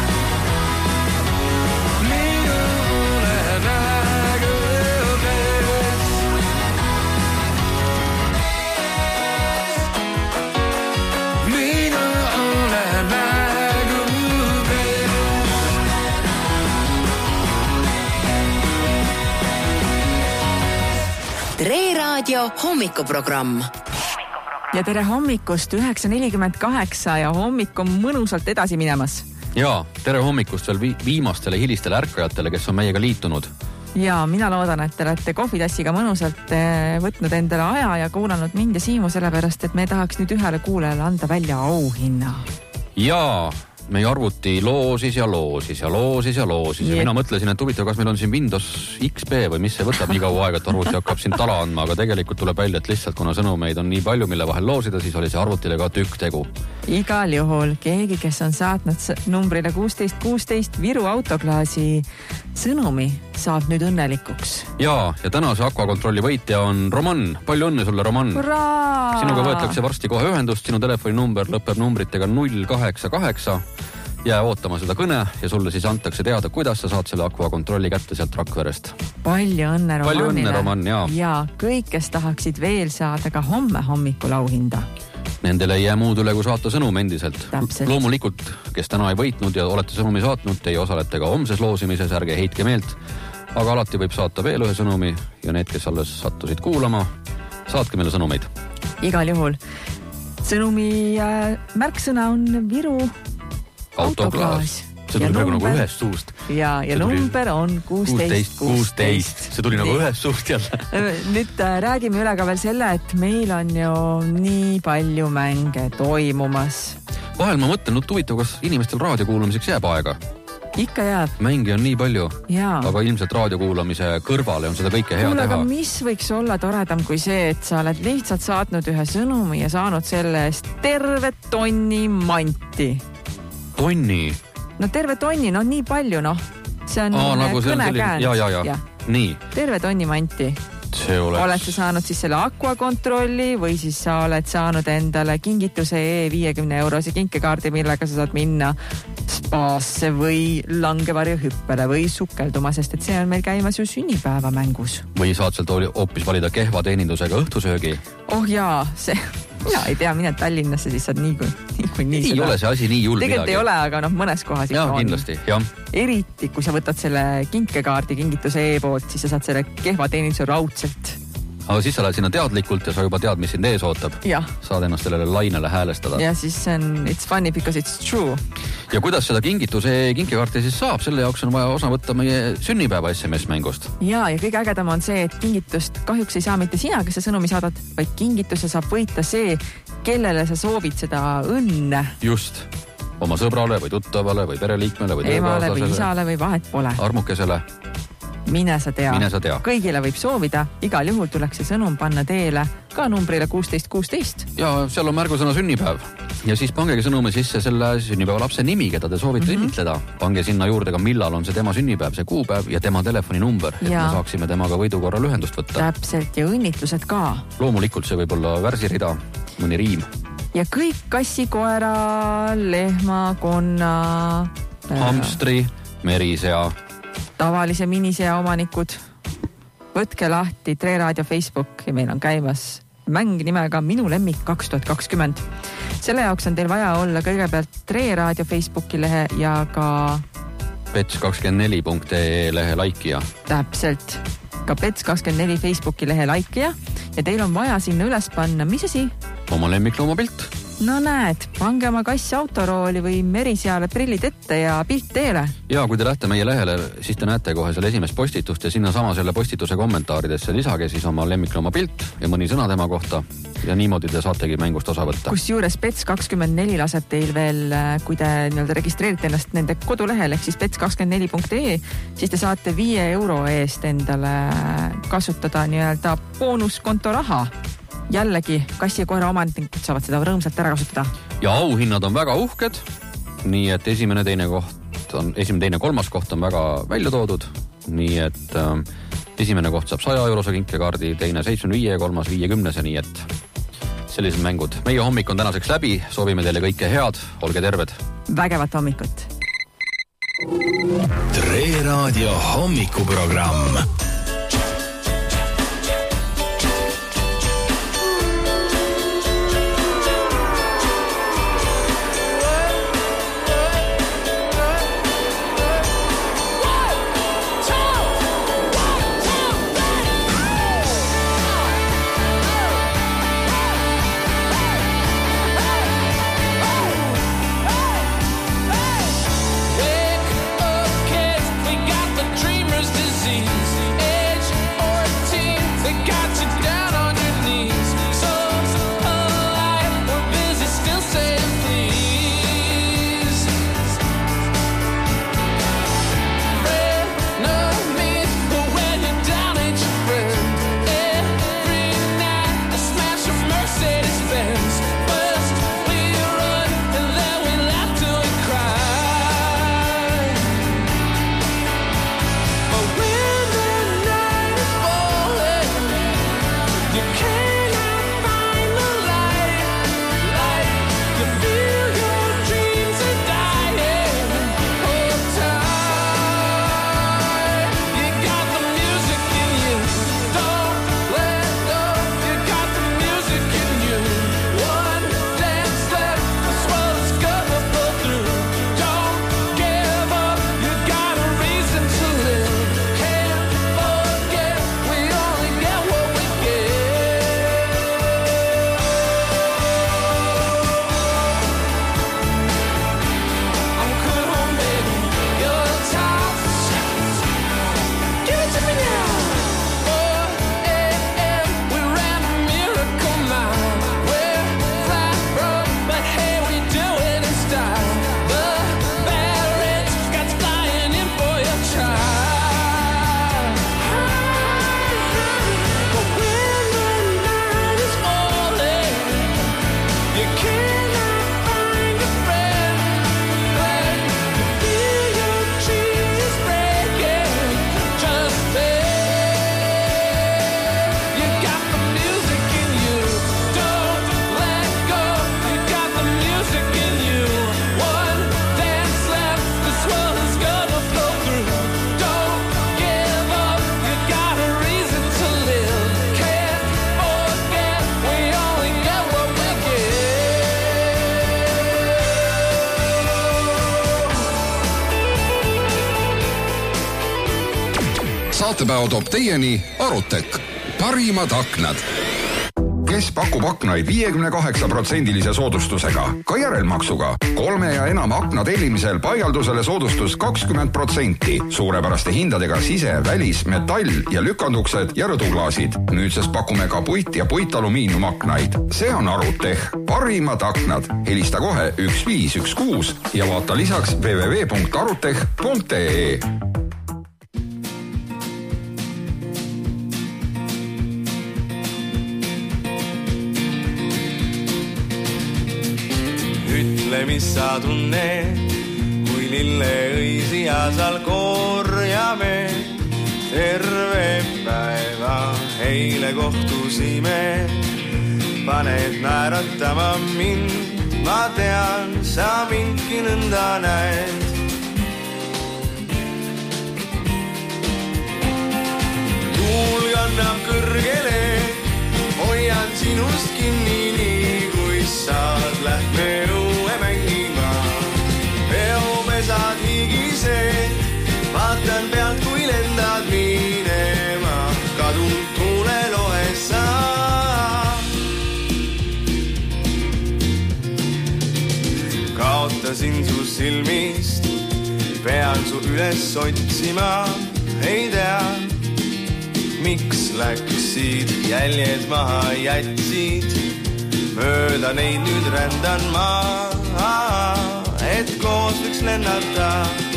minu unenägudes. Minu unenägudes. Tre Raadio Raadio hommikuprogramm. Ja tere hommikust, üheksa nelikümmend kaheksa ja hommik on mõnusalt edasi minemas. Ja tere hommikust veel vi- viimastele hilistele ärkajatele, kes on meiega liitunud. Ja mina loodan, et te olete kohvitassiga mõnusalt võtnud endale aja ja kuulanud mind ja Siimu, sellepärast, et me tahaks nüüd ühele kuulajale anda välja auhinna. Ja meie arvuti loosis ja loosis ja loosis ja loosis ja mina mõtlesin, et huvitav, kas meil on siin Windows X P või mis see võtab nii kaua aega, et arvuti hakkab siin tala andma, aga tegelikult tuleb välja, et lihtsalt kuna sõnumeid on nii palju, mille vahel loosida, siis oli see arvutile ka tükk tegu. Igal juhul keegi, kes on saatnud numbrile kuusteist kuusteist Viru autoklaasi sõnumi, saab nüüd õnnelikuks. Ja, ja tänase akvakontrolli võitja on Roman. Palju õnne sulle, Roman. Hurraa! Sinuga võetakse varsti kohe ühendust, sinu telefoninumber lõpeb numbritega null kaheksa kaheksa. Jää ootama seda kõne ja sulle siis antakse teada, kuidas sa saad selle akvakontrolli kätte sealt Rakverest. Palju õnne Romanile. Palju õnne, Roman, ja. Ja kõik, kes tahaksid veel saada ka homme hommikul auhinda. Nendele ei jää muud üle, kui saata sõnum endiselt. Täpselt. Loomulikult, kes täna ei võitnud ja olete sõnumi saatnud, teie osalete ka homses loosimises, ärge heitke meelt. Aga alati võib saata veel ühe sõnumi ja need, kes alles sattusid kuulama, saatke meile sõnumeid. Igal juhul. Sõnumi äh, märksõna on Viru autoklaas. See tuli praegu nagu ühest suust. Ja, ja number on kuusteist kuusteist. See tuli nagu ühest suust jälle. Nüüd räägime üle ka veel selle, et meil on ju nii palju mänge toimumas. Vahel ma mõtlen, nüüd huvitav, kas inimestel raadiokuulamiseks jääb aega? Ikka jääb. Mängi on nii palju, Jaa. aga ilmselt raadiokuulamise kõrvale on seda kõike hea Kuule, teha. aga mis võiks olla toredam kui see, et sa oled lihtsalt saatnud ühe sõnumi ja saanud selle eest terve tonni manti. Tonni? No terve tonni, no nii palju, noh. See on Aa, nagu see on kõne selline... käend. Ja, ja, ja. Ja. Nii. Terve tonni manti. See oleks... Oled sa saanud siis selle akvakontrolli või siis sa oled saanud endale kingituse E viiekümne eurose kinkekaardi, millega sa saad minna spaasse või langevarju hüppele või sukelduma, sest et see on meil käimas ju sünnipäevamängus. Või saad sealt hoopis valida kehva teenindusega õhtusöögi? Oh jaa, see... Mina ei tea, mine Tallinnasse, siis saad nii kui nii. Kui nii ei seda... ole see asi nii jull Tegelikult midagi. ei ole, aga noh, mõnes kohas ikka ja, on. Kindlasti, jah. Eriti, kui sa võtad selle kinkekaardi kingituse E poolt, siis sa saad selle kehva teeninduse raudselt. Aga siis sa lähed sinna teadlikult ja sa juba tead, mis sind ees ootab. Ja. Saad ennast sellele lainele häälestada. Ja siis on, it's funny because it's true. Ja kuidas seda kingituse kinkekaarti siis saab? Selle jaoks on vaja osa võtta meie sünnipäeva S M S-mängust. Ja, ja kõige ägedam on see, et kingitust kahjuks ei saa mitte sina, kes sa sõnumi saadad, vaid kingituse saab võita see, kellele sa soovid seda õnne. Just. Oma sõbrale või tuttavale või pereliikmele või emale või isale või vahet pole. Armukesele. Mine sa tea. Mine sa tea. Kõigile võib soovida, igal juhul tuleks see sõnum panna teele ka numbrile kuusteist kuusteist. Ja seal on märgusõna sünnipäev. Ja siis pangegi sõnumi sisse selle sünnipäeva lapse nimi, keda te soovite mm -hmm. õnnitleda. Pange sinna juurde ka millal on see tema sünnipäev, see kuupäev ja tema telefoninumber, et ja. me saaksime temaga võidu korral ühendust võtta. Täpselt ja õnnitlused ka. Loomulikult see võib olla värsirida, mõni riim. Ja kõik kassi, koera, lehma, konna, hamstri, merisea, tavalise minisea omanikud. Võtke lahti Tre Raadio Facebook ja meil on käimas mäng nimega Minu lemmik kaks tuhat kakskümmend. Selle jaoks on teil vaja olla kõigepealt Tre Raadio Facebooki lehe ja ka pets kakskümmend neli punkt ee lehe laikija. Täpselt. Ka pets kakskümmend neli Facebooki lehe laikija ja teil on vaja sinna üles panna, mis asi? Oma lemmiklooma pilt. No näed, pange oma kass autorooli või meriseale prillid ette ja pilt teele. Ja kui te lähete meie lehele, siis te näete kohe selle esimest postitust ja sinna sama selle postituse kommentaaridesse lisage siis oma lemmiklooma pilt ja mõni sõna tema kohta ja niimoodi te saategi mängust osa võtta. Kus juures pets kakskümmend neli laseb teil veel, kui te nii-öelda registreerite ennast nende kodulehel ehk siis pets kakskümmend neli punkt ee, siis te saate viie euro eest endale kasutada nii-öelda boonuskonto raha. Jällegi, kassi ja koera omanikud saavad seda rõõmsalt ära kasutada. Ja auhinnad on väga uhked, nii et esimene, teine koht on, esimene, teine, kolmas koht on väga välja toodud, nii et äh, esimene koht saab saja eurose kinkekaardi, teine seitsmekümne viie, kolmas viiekümnese, nii et sellised mängud. Meie hommik on tänaseks läbi, soovime teile kõike head, olge terved. Vägevat hommikut. Tre Raadio hommikuprogramm. saatepäeva toob teieni Arutek. Parimad aknad. Kes pakub aknaid viiekümne kaheksa protsendilise soodustusega, ka järelmaksuga. Kolme ja enam akna tellimisel paigaldusele soodustus kakskümmend protsenti. Suurepäraste hindadega sise-, välis-, metall ja lükanduksed ja rõduklaasid. Nüüdsest pakume ka puit- ja puitalumiiniumaknaid. See on Arutech. Parimad aknad. Helista kohe üks viis üks kuus ja vaata lisaks w w w punkt arutech punkt e e. Ütle, mis sa tunned, kui lilleõisi ja seal korjame. Terve päeva eile kohtusime, paned naeratama mind. Ma tean, sa mindki nõnda näed. Tuul kannab kõrgele, hoian sinust kinni nii, kui saad lähme õue mängima. Peopesad higised, vaatan pealt, kui lendad minema. Kadun tuulelohes sa. Kaotasin su silmist, pean su üles otsima. Ei tea, miks läksid, jäljed maha jätsid. Mööda neid nüüd rändan ma, et koos võiks lennata.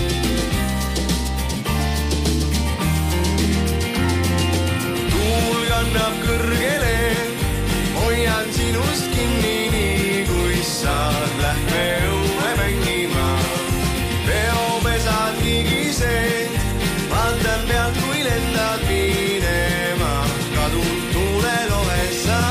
Tuul kannab kõrgele, hoian sinust kinni nii, kui saad. Lähme õue mängima, peopesad higised, vaatan pealt, kui lendad minema. Kadun tuulelohes sa.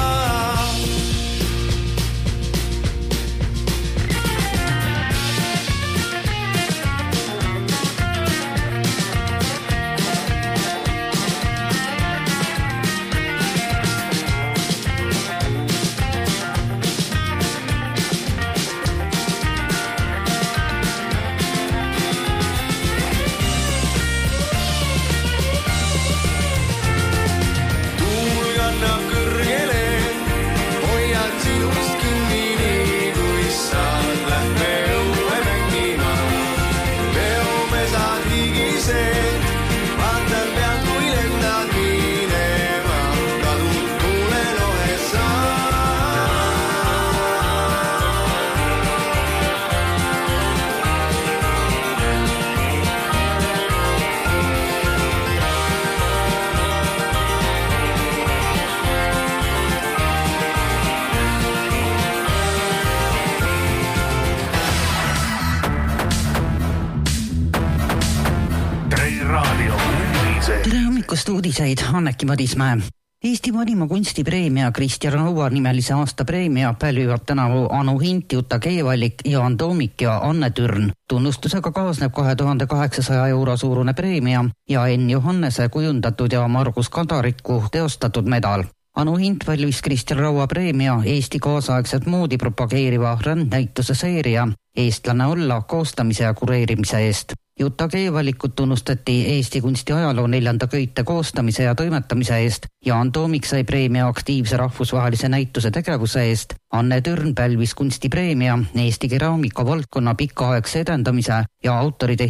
Uudiseid Anneki Madismäe. Eesti vanima kunstipreemia Kristjan Raua nimelise aastapreemia pälvivad tänavu Anu Hint, Juta Keevallik, Jaan Toomik ja Anne Türn. Tunnustusega kaasneb kahe tuhande kaheksasaja euro suurune preemia ja Enn Johannese kujundatud ja Margus Kadariku teostatud medal. Anu Hint valmis Kristjan Raua preemia Eesti kaasaegset moodi propageeriva rändnäituse seeria Eestlane olla koostamise ja kureerimise eest. Juta Keevalikut tunnustati Eesti kunstiajaloo neljanda köite koostamise ja toimetamise eest. Jaan Toomik sai preemia aktiivse rahvusvahelise näituse tegevuse eest. Anne Türn pälvis kunstipreemia Eesti keraamika valdkonna pikaaegse edendamise ja autorite